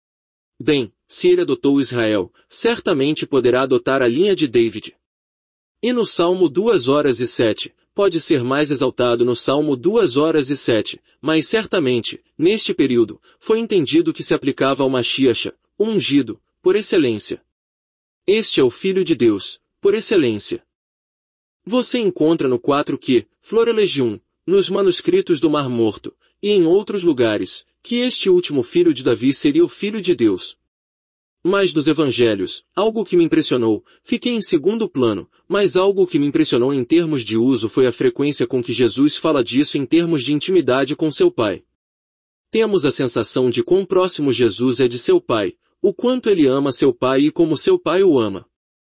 Bem, se ele adotou Israel, certamente poderá adotar a linha de David. E no Salmo duas horas e sete, pode ser mais exaltado no Salmo duas horas e sete, mas certamente, neste período, foi entendido que se aplicava ao Mashiach, o ungido, por excelência. Este é o Filho de Deus, por excelência. Você encontra no quatro que, Florelegium, nos manuscritos do Mar Morto, e em outros lugares, que este último filho de Davi seria o Filho de Deus. Mas dos evangelhos, algo que me impressionou, fiquei em segundo plano, mas algo que me impressionou em termos de uso foi a frequência com que Jesus fala disso em termos de intimidade com seu Pai. Temos a sensação de quão próximo Jesus é de seu Pai, o quanto ele ama seu Pai e como seu Pai o ama.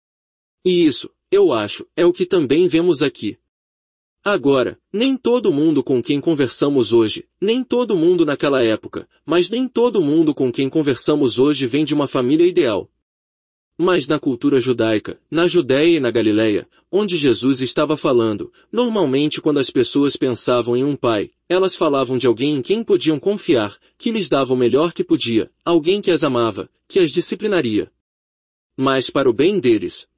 E isso, eu acho, é o que também vemos aqui. Agora, nem todo mundo com quem conversamos hoje, nem todo mundo naquela época, mas nem todo mundo com quem conversamos hoje vem de uma família ideal. Mas na cultura judaica, na Judéia e na Galileia, onde Jesus estava falando, normalmente quando as pessoas pensavam em um pai, elas falavam de alguém em quem podiam confiar, que lhes dava o melhor que podia, alguém que as amava, que as disciplinaria. Mas para o bem deles.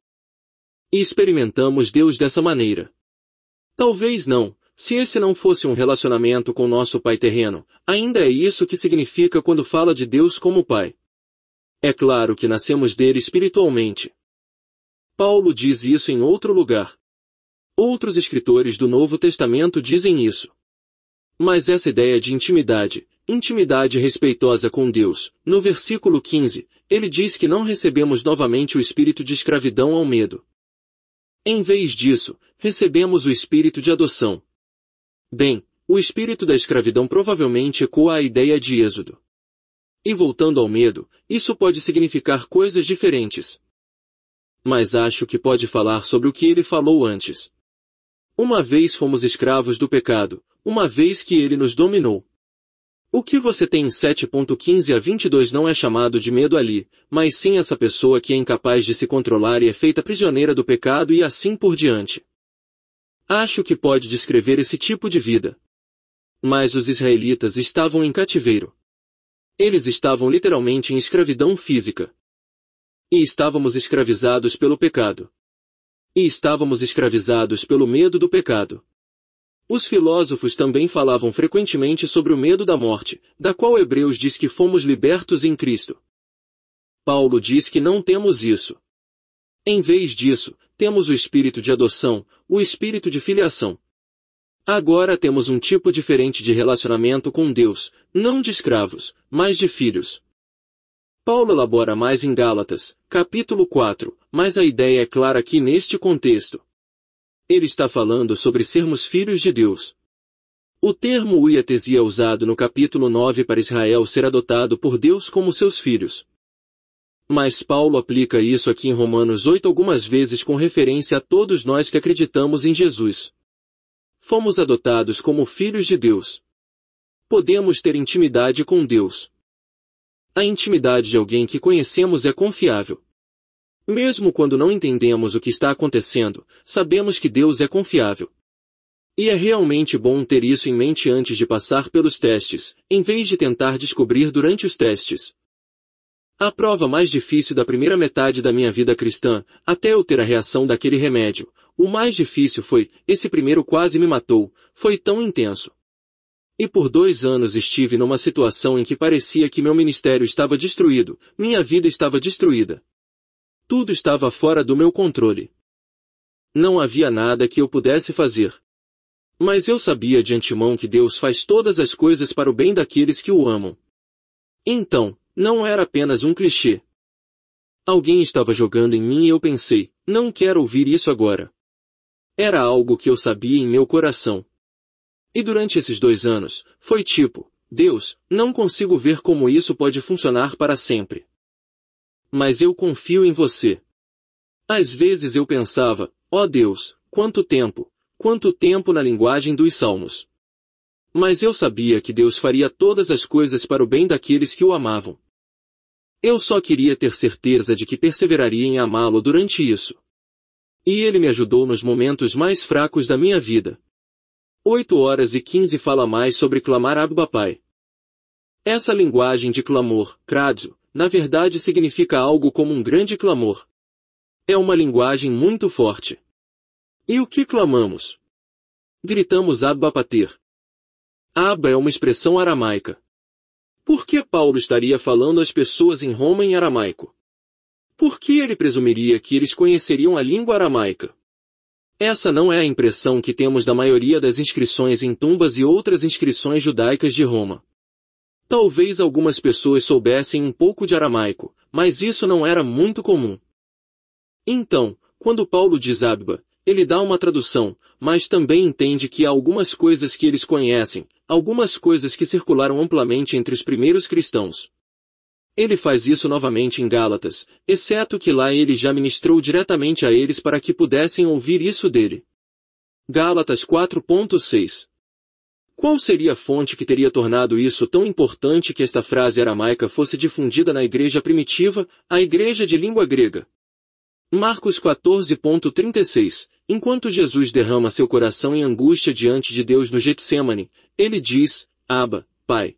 E experimentamos Deus dessa maneira. Talvez não, se esse não fosse um relacionamento com nosso pai terreno, ainda é isso que significa quando fala de Deus como pai. É claro que nascemos dele espiritualmente. Paulo diz isso em outro lugar. Outros escritores do Novo Testamento dizem isso. Mas essa ideia de intimidade, intimidade respeitosa com Deus, no versículo quinze, ele diz que não recebemos novamente o espírito de escravidão ao medo. Em vez disso, recebemos o espírito de adoção. Bem, o espírito da escravidão provavelmente ecoa a ideia de Êxodo. E voltando ao medo, isso pode significar coisas diferentes. Mas acho que pode falar sobre o que ele falou antes. Uma vez fomos escravos do pecado, uma vez que ele nos dominou. O que você tem em sete quinze a vinte e dois não é chamado de medo ali, mas sim essa pessoa que é incapaz de se controlar e é feita prisioneira do pecado e assim por diante. Acho que pode descrever esse tipo de vida. Mas os israelitas estavam em cativeiro. Eles estavam literalmente em escravidão física. E estávamos escravizados pelo pecado. E estávamos escravizados pelo medo do pecado. Os filósofos também falavam frequentemente sobre o medo da morte, da qual Hebreus diz que fomos libertos em Cristo. Paulo diz que não temos isso. Em vez disso, temos o espírito de adoção, o espírito de filiação. Agora temos um tipo diferente de relacionamento com Deus, não de escravos, mas de filhos. Paulo elabora mais em Gálatas, capítulo quatro, mas a ideia é clara aqui neste contexto. Ele está falando sobre sermos filhos de Deus. O termo uiatesia é usado no capítulo nove para Israel ser adotado por Deus como seus filhos. Mas Paulo aplica isso aqui em Romanos oito algumas vezes com referência a todos nós que acreditamos em Jesus. Fomos adotados como filhos de Deus. Podemos ter intimidade com Deus. A intimidade de alguém que conhecemos é confiável. Mesmo quando não entendemos o que está acontecendo, sabemos que Deus é confiável. E é realmente bom ter isso em mente antes de passar pelos testes, em vez de tentar descobrir durante os testes. A prova mais difícil da primeira metade da minha vida cristã, até eu ter a reação daquele remédio, o mais difícil foi, esse primeiro quase me matou, foi tão intenso. E por dois anos estive numa situação em que parecia que meu ministério estava destruído, minha vida estava destruída. Tudo estava fora do meu controle. Não havia nada que eu pudesse fazer. Mas eu sabia de antemão que Deus faz todas as coisas para o bem daqueles que o amam. Então, não era apenas um clichê. Alguém estava jogando em mim e eu pensei, não quero ouvir isso agora. Era algo que eu sabia em meu coração. E durante esses dois anos, foi tipo, Deus, não consigo ver como isso pode funcionar para sempre. Mas eu confio em você. Às vezes eu pensava, ó Deus, quanto tempo, quanto tempo na linguagem dos Salmos. Mas eu sabia que Deus faria todas as coisas para o bem daqueles que o amavam. Eu só queria ter certeza de que perseveraria em amá-lo durante isso. E ele me ajudou nos momentos mais fracos da minha vida. oito horas e quinze fala mais sobre clamar Abba Pai. Essa linguagem de clamor, crádio, na verdade significa algo como um grande clamor. É uma linguagem muito forte. E o que clamamos? Gritamos Abba Pater. Abba é uma expressão aramaica. Por que Paulo estaria falando às pessoas em Roma em aramaico? Por que ele presumiria que eles conheceriam a língua aramaica? Essa não é a impressão que temos da maioria das inscrições em tumbas e outras inscrições judaicas de Roma. Talvez algumas pessoas soubessem um pouco de aramaico, mas isso não era muito comum. Então, quando Paulo diz Abba, ele dá uma tradução, mas também entende que há algumas coisas que eles conhecem, algumas coisas que circularam amplamente entre os primeiros cristãos. Ele faz isso novamente em Gálatas, exceto que lá ele já ministrou diretamente a eles para que pudessem ouvir isso dele. Gálatas quatro ponto seis. Qual seria a fonte que teria tornado isso tão importante que esta frase aramaica fosse difundida na igreja primitiva, a igreja de língua grega? Marcos quatorze ponto trinta e seis. Enquanto Jesus derrama seu coração em angústia diante de Deus no Getsêmani, ele diz, Abba, Pai.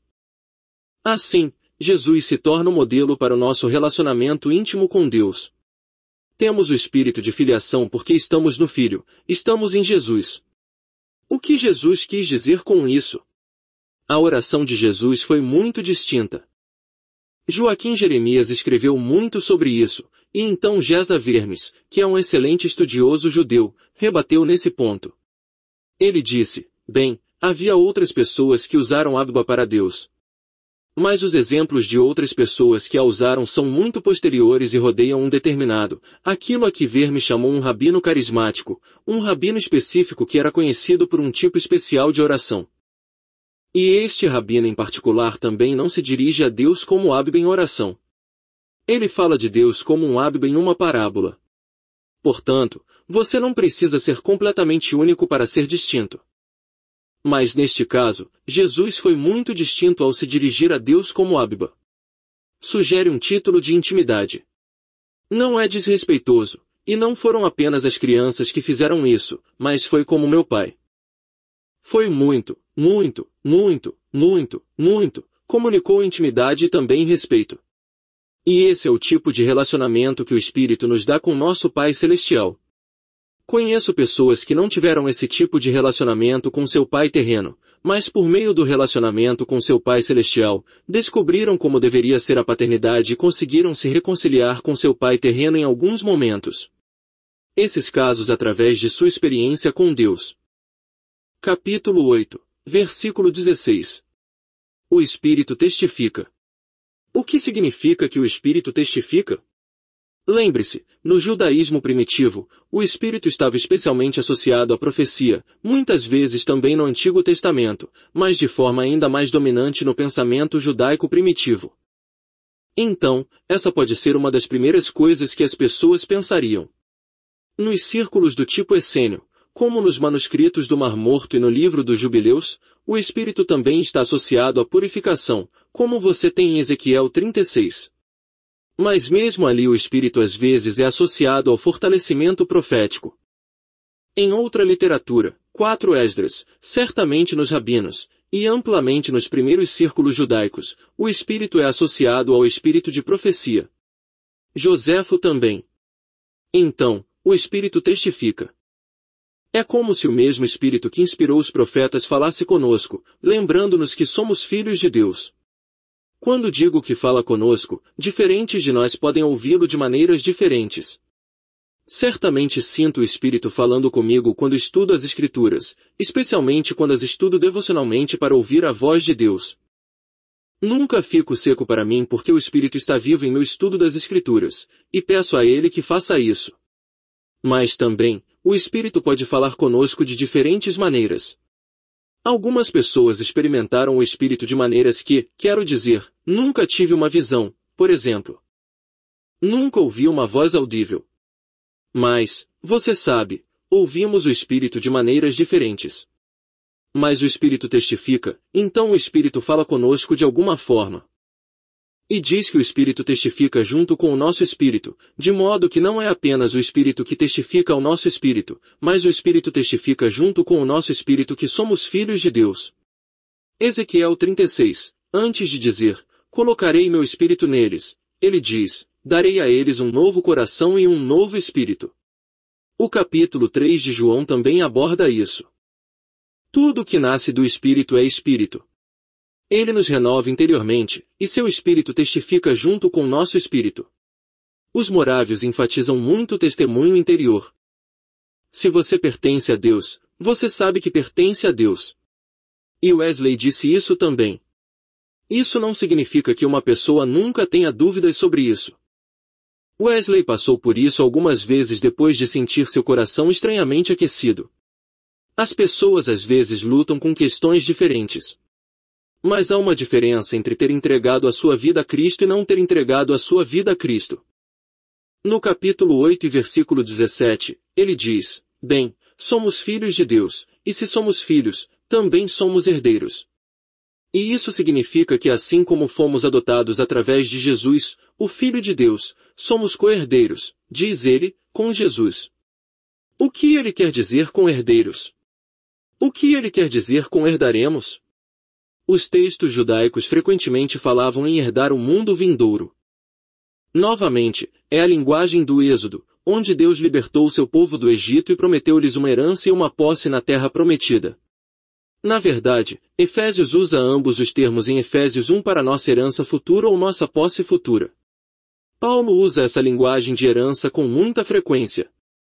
Assim, Jesus se torna um modelo para o nosso relacionamento íntimo com Deus. Temos o espírito de filiação porque estamos no Filho, estamos em Jesus. O que Jesus quis dizer com isso? A oração de Jesus foi muito distinta. Joaquim Jeremias escreveu muito sobre isso, e então Gesa Vermes, que é um excelente estudioso judeu, rebateu nesse ponto. Ele disse, bem, havia outras pessoas que usaram Abba para Deus. Mas os exemplos de outras pessoas que a usaram são muito posteriores e rodeiam um determinado, aquilo a que Vermes chamou um rabino carismático, um rabino específico que era conhecido por um tipo especial de oração. E este rabino em particular também não se dirige a Deus como Abba em oração. Ele fala de Deus como um Abba em uma parábola. Portanto, você não precisa ser completamente único para ser distinto. Mas neste caso, Jesus foi muito distinto ao se dirigir a Deus como Abba. Sugere um título de intimidade. Não é desrespeitoso, e não foram apenas as crianças que fizeram isso, mas foi como meu pai. Foi muito, muito, muito, muito, muito, comunicou intimidade e também respeito. E esse é o tipo de relacionamento que o Espírito nos dá com nosso Pai Celestial. Conheço pessoas que não tiveram esse tipo de relacionamento com seu pai terreno, mas por meio do relacionamento com seu Pai Celestial, descobriram como deveria ser a paternidade e conseguiram se reconciliar com seu pai terreno em alguns momentos. Esses casos através de sua experiência com Deus. Capítulo oito, versículo dezesseis. O Espírito testifica. O que significa que o Espírito testifica? Lembre-se, no judaísmo primitivo, o Espírito estava especialmente associado à profecia, muitas vezes também no Antigo Testamento, mas de forma ainda mais dominante no pensamento judaico primitivo. Então, essa pode ser uma das primeiras coisas que as pessoas pensariam. Nos círculos do tipo essênio, como nos manuscritos do Mar Morto e no livro dos Jubileus, o Espírito também está associado à purificação, como você tem em Ezequiel trinta e seis. Mas mesmo ali o Espírito às vezes é associado ao fortalecimento profético. Em outra literatura, quatro Esdras, certamente nos rabinos, e amplamente nos primeiros círculos judaicos, o Espírito é associado ao espírito de profecia. Joséfo também. Então, o Espírito testifica. É como se o mesmo Espírito que inspirou os profetas falasse conosco, lembrando-nos que somos filhos de Deus. Quando digo que fala conosco, diferentes de nós podem ouvi-lo de maneiras diferentes. Certamente sinto o Espírito falando comigo quando estudo as Escrituras, especialmente quando as estudo devocionalmente para ouvir a voz de Deus. Nunca fico seco para mim porque o Espírito está vivo em meu estudo das Escrituras, e peço a Ele que faça isso. Mas também, o Espírito pode falar conosco de diferentes maneiras. Algumas pessoas experimentaram o Espírito de maneiras que, quero dizer, nunca tive uma visão, por exemplo. Nunca ouvi uma voz audível. Mas, você sabe, ouvimos o Espírito de maneiras diferentes. Mas o Espírito testifica, então o Espírito fala conosco de alguma forma. E diz que o Espírito testifica junto com o nosso Espírito, de modo que não é apenas o Espírito que testifica ao nosso Espírito, mas o Espírito testifica junto com o nosso Espírito que somos filhos de Deus. Ezequiel trinta e seis, antes de dizer, colocarei meu Espírito neles, ele diz, darei a eles um novo coração e um novo Espírito. O capítulo três de João também aborda isso. Tudo que nasce do Espírito é Espírito. Ele nos renova interiormente, e seu Espírito testifica junto com nosso Espírito. Os morávios enfatizam muito o testemunho interior. Se você pertence a Deus, você sabe que pertence a Deus. E Wesley disse isso também. Isso não significa que uma pessoa nunca tenha dúvidas sobre isso. Wesley passou por isso algumas vezes depois de sentir seu coração estranhamente aquecido. As pessoas às vezes lutam com questões diferentes. Mas há uma diferença entre ter entregado a sua vida a Cristo e não ter entregado a sua vida a Cristo. No capítulo oito e versículo dezessete, ele diz, bem, somos filhos de Deus, e se somos filhos, também somos herdeiros. E isso significa que assim como fomos adotados através de Jesus, o Filho de Deus, somos co-herdeiros, diz ele, com Jesus. O que ele quer dizer com herdeiros? O que ele quer dizer com herdaremos? Os textos judaicos frequentemente falavam em herdar o mundo vindouro. Novamente, é a linguagem do Êxodo, onde Deus libertou seu povo do Egito e prometeu-lhes uma herança e uma posse na terra prometida. Na verdade, Efésios usa ambos os termos em Efésios um para nossa herança futura ou nossa posse futura. Paulo usa essa linguagem de herança com muita frequência.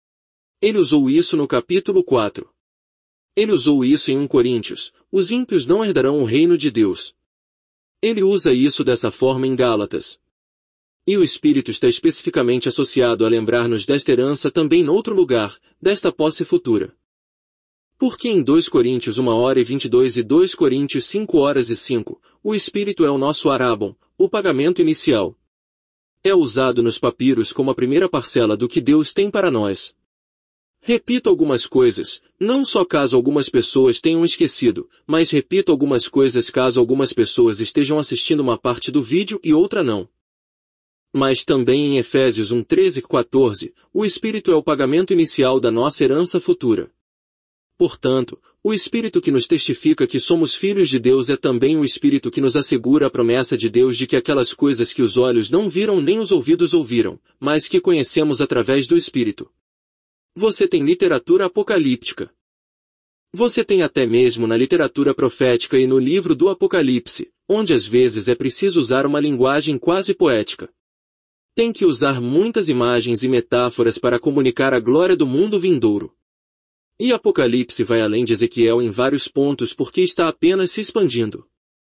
Ele usou isso no capítulo quatro. Ele usou isso em Primeira Coríntios, os ímpios não herdarão o reino de Deus. Ele usa isso dessa forma em Gálatas. E o Espírito está especificamente associado a lembrar-nos desta herança também noutro lugar, desta posse futura. Porque em dois Coríntios uma hora e vinte e dois e dois Coríntios cinco horas e cinco, o Espírito é o nosso arábon, o pagamento inicial. É usado nos papiros como a primeira parcela do que Deus tem para nós. Repito algumas coisas, não só caso algumas pessoas tenham esquecido, mas repito algumas coisas caso algumas pessoas estejam assistindo uma parte do vídeo e outra não. Mas também em Efésios um, treze e quatorze, o Espírito é o pagamento inicial da nossa herança futura. Portanto, o Espírito que nos testifica que somos filhos de Deus é também o Espírito que nos assegura a promessa de Deus de que aquelas coisas que os olhos não viram nem os ouvidos ouviram, mas que conhecemos através do Espírito. Você tem literatura apocalíptica. Você tem até mesmo na literatura profética e no livro do Apocalipse, onde às vezes é preciso usar uma linguagem quase poética. Tem que usar muitas imagens e metáforas para comunicar a glória do mundo vindouro. E Apocalipse vai além de Ezequiel em vários pontos porque está apenas se expandindo.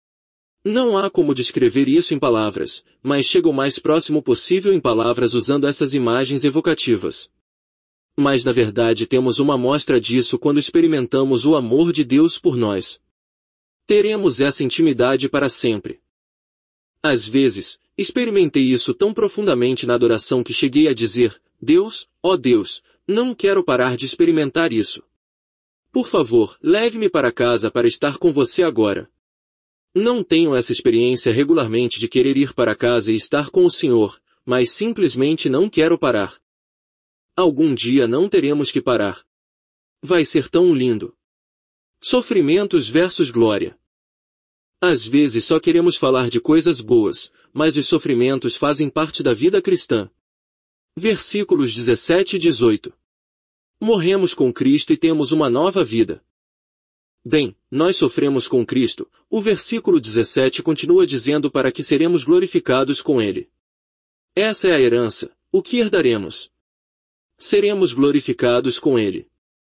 Não há como descrever isso em palavras, mas chega o mais próximo possível em palavras usando essas imagens evocativas. Mas na verdade temos uma amostra disso quando experimentamos o amor de Deus por nós. Teremos essa intimidade para sempre. Às vezes, experimentei isso tão profundamente na adoração que cheguei a dizer, Deus, ó Deus, não quero parar de experimentar isso. Por favor, leve-me para casa para estar com você agora. Não tenho essa experiência regularmente de querer ir para casa e estar com o Senhor, mas simplesmente não quero parar. Algum dia não teremos que parar. Vai ser tão lindo. Sofrimentos versus glória. Às vezes só queremos falar de coisas boas, mas os sofrimentos fazem parte da vida cristã. Versículos dezessete e dezoito. Morremos com Cristo e temos uma nova vida. Bem, nós sofremos com Cristo. O versículo dezessete continua dizendo para que seremos glorificados com Ele. Essa é a herança, o que herdaremos. Seremos glorificados com Ele.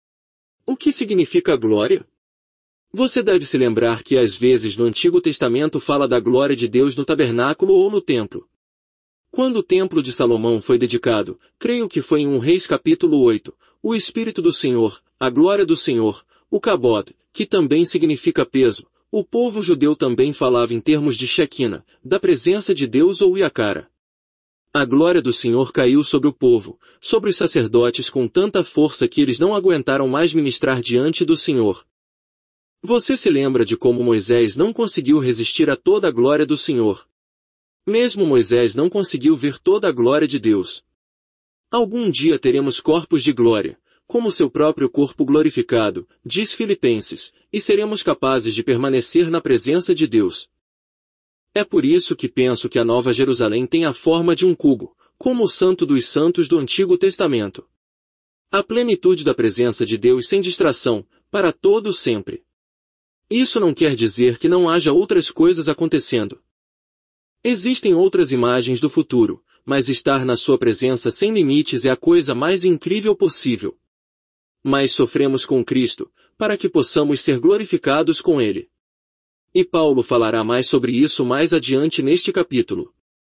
O que significa glória? Você deve se lembrar que às vezes no Antigo Testamento fala da glória de Deus no tabernáculo ou no templo. Quando o templo de Salomão foi dedicado, creio que foi em um Reis capítulo oito, o Espírito do Senhor, a glória do Senhor, o Kabod, que também significa peso, o povo judeu também falava em termos de Shekinah, da presença de Deus ou Yakara. A glória do Senhor caiu sobre o povo, sobre os sacerdotes com tanta força que eles não aguentaram mais ministrar diante do Senhor. Você se lembra de como Moisés não conseguiu resistir a toda a glória do Senhor? Mesmo Moisés não conseguiu ver toda a glória de Deus. Algum dia teremos corpos de glória, como seu próprio corpo glorificado, diz Filipenses, e seremos capazes de permanecer na presença de Deus. É por isso que penso que a Nova Jerusalém tem a forma de um cubo, como o Santo dos Santos do Antigo Testamento. A plenitude da presença de Deus sem distração, para todo sempre. Isso não quer dizer que não haja outras coisas acontecendo. Existem outras imagens do futuro, mas estar na sua presença sem limites é a coisa mais incrível possível. Mas sofremos com Cristo, para que possamos ser glorificados com Ele. E Paulo falará mais sobre isso mais adiante neste capítulo.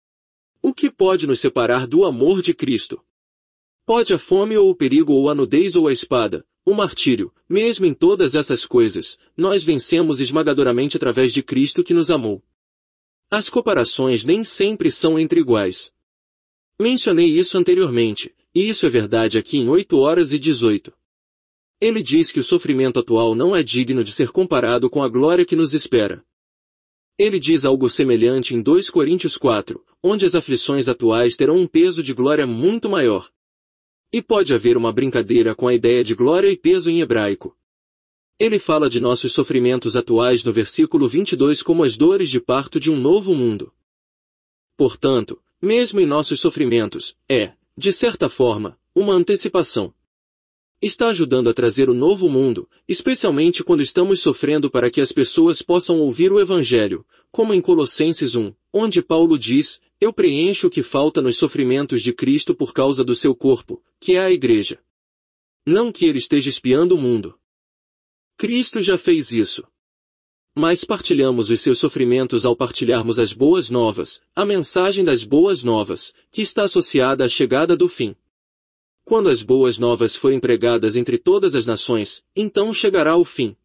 O que pode nos separar do amor de Cristo? Pode a fome ou o perigo ou a nudez ou a espada, o martírio, mesmo em todas essas coisas, nós vencemos esmagadoramente através de Cristo que nos amou. As comparações nem sempre são entre iguais. Mencionei isso anteriormente, e isso é verdade aqui em oito horas e dezoito. Ele diz que o sofrimento atual não é digno de ser comparado com a glória que nos espera. Ele diz algo semelhante em dois Coríntios quatro, onde as aflições atuais terão um peso de glória muito maior. E pode haver uma brincadeira com a ideia de glória e peso em hebraico. Ele fala de nossos sofrimentos atuais no versículo vinte e dois como as dores de parto de um novo mundo. Portanto, mesmo em nossos sofrimentos, é, de certa forma, uma antecipação. Está ajudando a trazer o novo mundo, especialmente quando estamos sofrendo para que as pessoas possam ouvir o Evangelho, como em Colossenses um, onde Paulo diz, eu preencho o que falta nos sofrimentos de Cristo por causa do seu corpo, que é a Igreja. Não que ele esteja espiando o mundo. Cristo já fez isso. Mas partilhamos os seus sofrimentos ao partilharmos as boas novas, a mensagem das boas novas, que está associada à chegada do fim. Quando as boas novas forem pregadas entre todas as nações, então chegará o fim.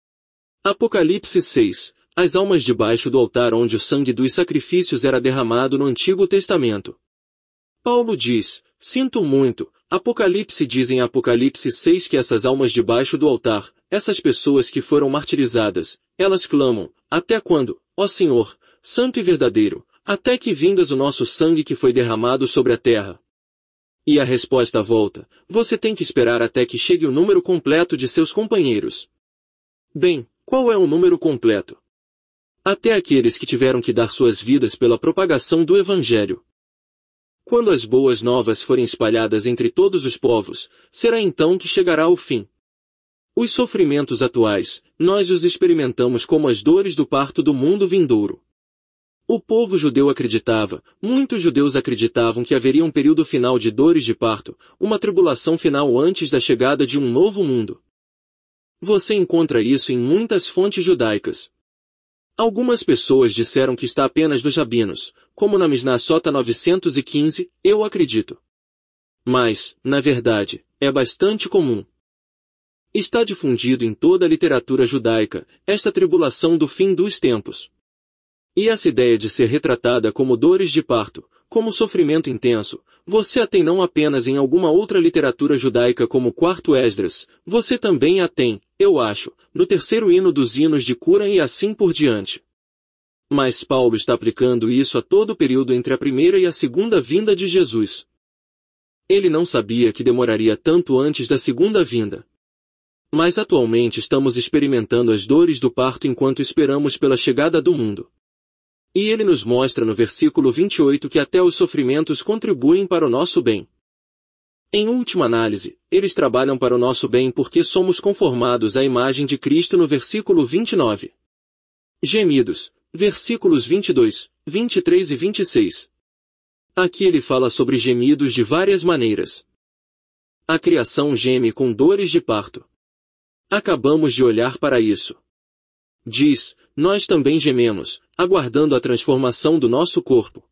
Apocalipse seis. As almas debaixo do altar onde o sangue dos sacrifícios era derramado no Antigo Testamento. Paulo diz, sinto muito, Apocalipse diz em Apocalipse seis que essas almas debaixo do altar, essas pessoas que foram martirizadas, elas clamam, até quando, ó Senhor, santo e verdadeiro, até que vindas o nosso sangue que foi derramado sobre a terra? E a resposta volta, você tem que esperar até que chegue o número completo de seus companheiros. Bem, qual é o número completo? Até aqueles que tiveram que dar suas vidas pela propagação do Evangelho. Quando as boas novas forem espalhadas entre todos os povos, será então que chegará o fim. Os sofrimentos atuais, nós os experimentamos como as dores do parto do mundo vindouro. O povo judeu acreditava, muitos judeus acreditavam que haveria um período final de dores de parto, uma tribulação final antes da chegada de um novo mundo. Você encontra isso em muitas fontes judaicas. Algumas pessoas disseram que está apenas nos rabinos, como na Mishnah Sota novecentos e quinze, eu acredito. Mas, na verdade, é bastante comum. Está difundido em toda a literatura judaica, esta tribulação do fim dos tempos. E essa ideia de ser retratada como dores de parto, como sofrimento intenso, você a tem não apenas em alguma outra literatura judaica como Quarto Esdras, você também a tem, eu acho, no terceiro hino dos hinos de Cura e assim por diante. Mas Paulo está aplicando isso a todo o período entre a primeira e a segunda vinda de Jesus. Ele não sabia que demoraria tanto antes da segunda vinda. Mas atualmente estamos experimentando as dores do parto enquanto esperamos pela chegada do mundo. E ele nos mostra no versículo vinte e oito que até os sofrimentos contribuem para o nosso bem. Em última análise, eles trabalham para o nosso bem porque somos conformados à imagem de Cristo no versículo vinte e nove. Gemidos, versículos vinte e dois, vinte e três e vinte e seis. Aqui ele fala sobre gemidos de várias maneiras. A criação geme com dores de parto. Acabamos de olhar para isso. Diz, nós também gememos, aguardando a transformação do nosso corpo.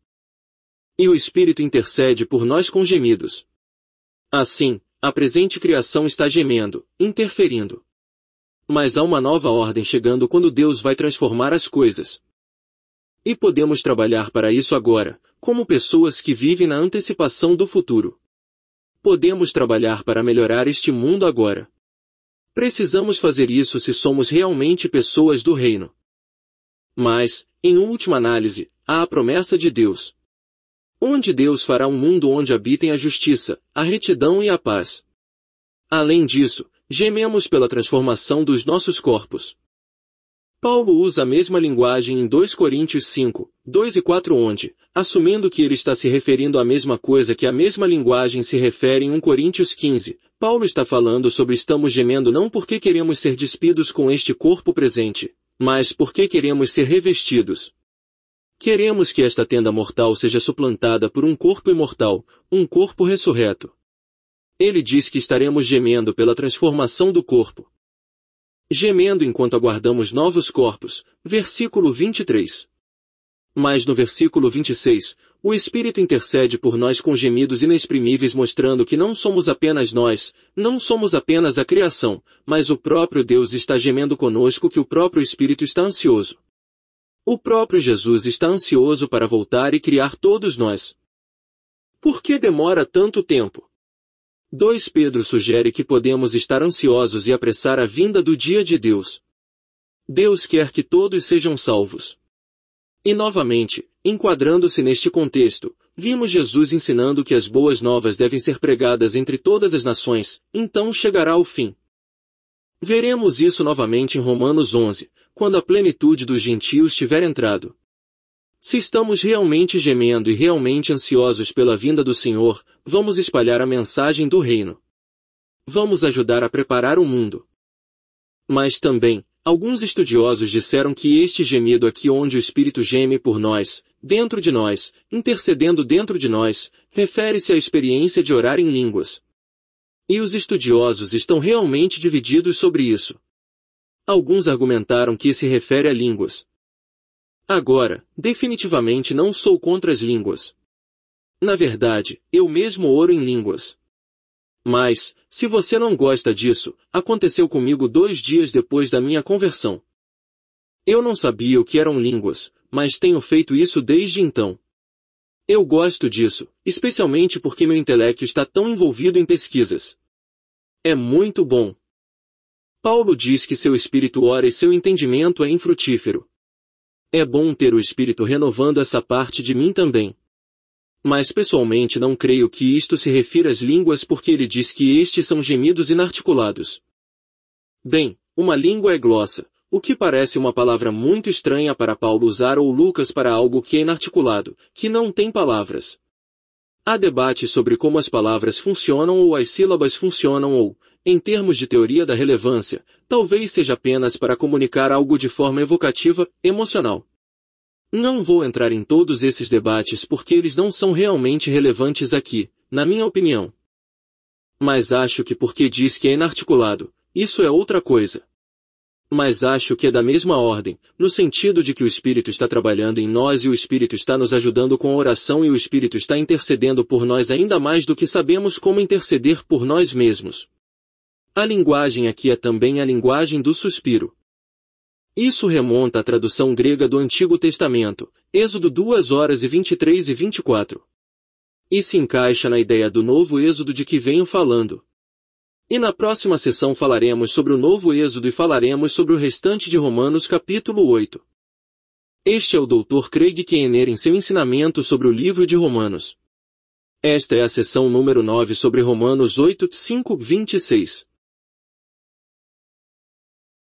E o Espírito intercede por nós com gemidos. Assim, a presente criação está gemendo, interferindo. Mas há uma nova ordem chegando quando Deus vai transformar as coisas. E podemos trabalhar para isso agora, como pessoas que vivem na antecipação do futuro. Podemos trabalhar para melhorar este mundo agora. Precisamos fazer isso se somos realmente pessoas do reino. Mas, em última análise, há a promessa de Deus. Onde Deus fará um mundo onde habitem a justiça, a retidão e a paz. Além disso, gememos pela transformação dos nossos corpos. Paulo usa a mesma linguagem em dois Coríntios cinco, dois e quatro onde, assumindo que ele está se referindo à mesma coisa que a mesma linguagem se refere em um Coríntios quinze, Paulo está falando sobre estamos gemendo não porque queremos ser despidos com este corpo presente, mas porque queremos ser revestidos. Queremos que esta tenda mortal seja suplantada por um corpo imortal, um corpo ressurreto. Ele diz que estaremos gemendo pela transformação do corpo. Gemendo enquanto aguardamos novos corpos, versículo vinte e três. Mas no versículo vinte e seis, o Espírito intercede por nós com gemidos inexprimíveis mostrando que não somos apenas nós, não somos apenas a criação, mas o próprio Deus está gemendo conosco que o próprio Espírito está ansioso. O próprio Jesus está ansioso para voltar e criar todos nós. Por que demora tanto tempo? dois Pedro sugere que podemos estar ansiosos e apressar a vinda do dia de Deus. Deus quer que todos sejam salvos. E novamente, enquadrando-se neste contexto, vimos Jesus ensinando que as boas novas devem ser pregadas entre todas as nações, então chegará o fim. Veremos isso novamente em Romanos onze, quando a plenitude dos gentios tiver entrado. Se estamos realmente gemendo e realmente ansiosos pela vinda do Senhor, vamos espalhar a mensagem do reino. Vamos ajudar a preparar o mundo. Mas também, alguns estudiosos disseram que este gemido aqui onde o Espírito geme por nós, dentro de nós, intercedendo dentro de nós, refere-se à experiência de orar em línguas. E os estudiosos estão realmente divididos sobre isso. Alguns argumentaram que se refere a línguas. Agora, definitivamente não sou contra as línguas. Na verdade, eu mesmo oro em línguas. Mas, se você não gosta disso, aconteceu comigo dois dias depois da minha conversão. Eu não sabia o que eram línguas, mas tenho feito isso desde então. Eu gosto disso, especialmente porque meu intelecto está tão envolvido em pesquisas. É muito bom. Paulo diz que seu espírito ora e seu entendimento é infrutífero. É bom ter o Espírito renovando essa parte de mim também. Mas pessoalmente não creio que isto se refira às línguas porque ele diz que estes são gemidos inarticulados. Bem, uma língua é glossa, o que parece uma palavra muito estranha para Paulo usar ou Lucas para algo que é inarticulado, que não tem palavras. Há debate sobre como as palavras funcionam ou as sílabas funcionam ou, em termos de teoria da relevância, talvez seja apenas para comunicar algo de forma evocativa, emocional. Não vou entrar em todos esses debates porque eles não são realmente relevantes aqui, na minha opinião. Mas acho que porque diz que é inarticulado, isso é outra coisa. Mas acho que é da mesma ordem, no sentido de que o Espírito está trabalhando em nós e o Espírito está nos ajudando com a oração e o Espírito está intercedendo por nós ainda mais do que sabemos como interceder por nós mesmos. A linguagem aqui é também a linguagem do suspiro. Isso remonta à tradução grega do Antigo Testamento, Êxodo duas horas e vinte e três e vinte e quatro. E se encaixa na ideia do novo Êxodo de que venho falando. E na próxima sessão falaremos sobre o novo Êxodo e falaremos sobre o restante de Romanos capítulo oito. Este é o doutor Craig Keener em seu ensinamento sobre o livro de Romanos. Esta é a sessão número nove sobre Romanos oito, cinco, vinte e seis.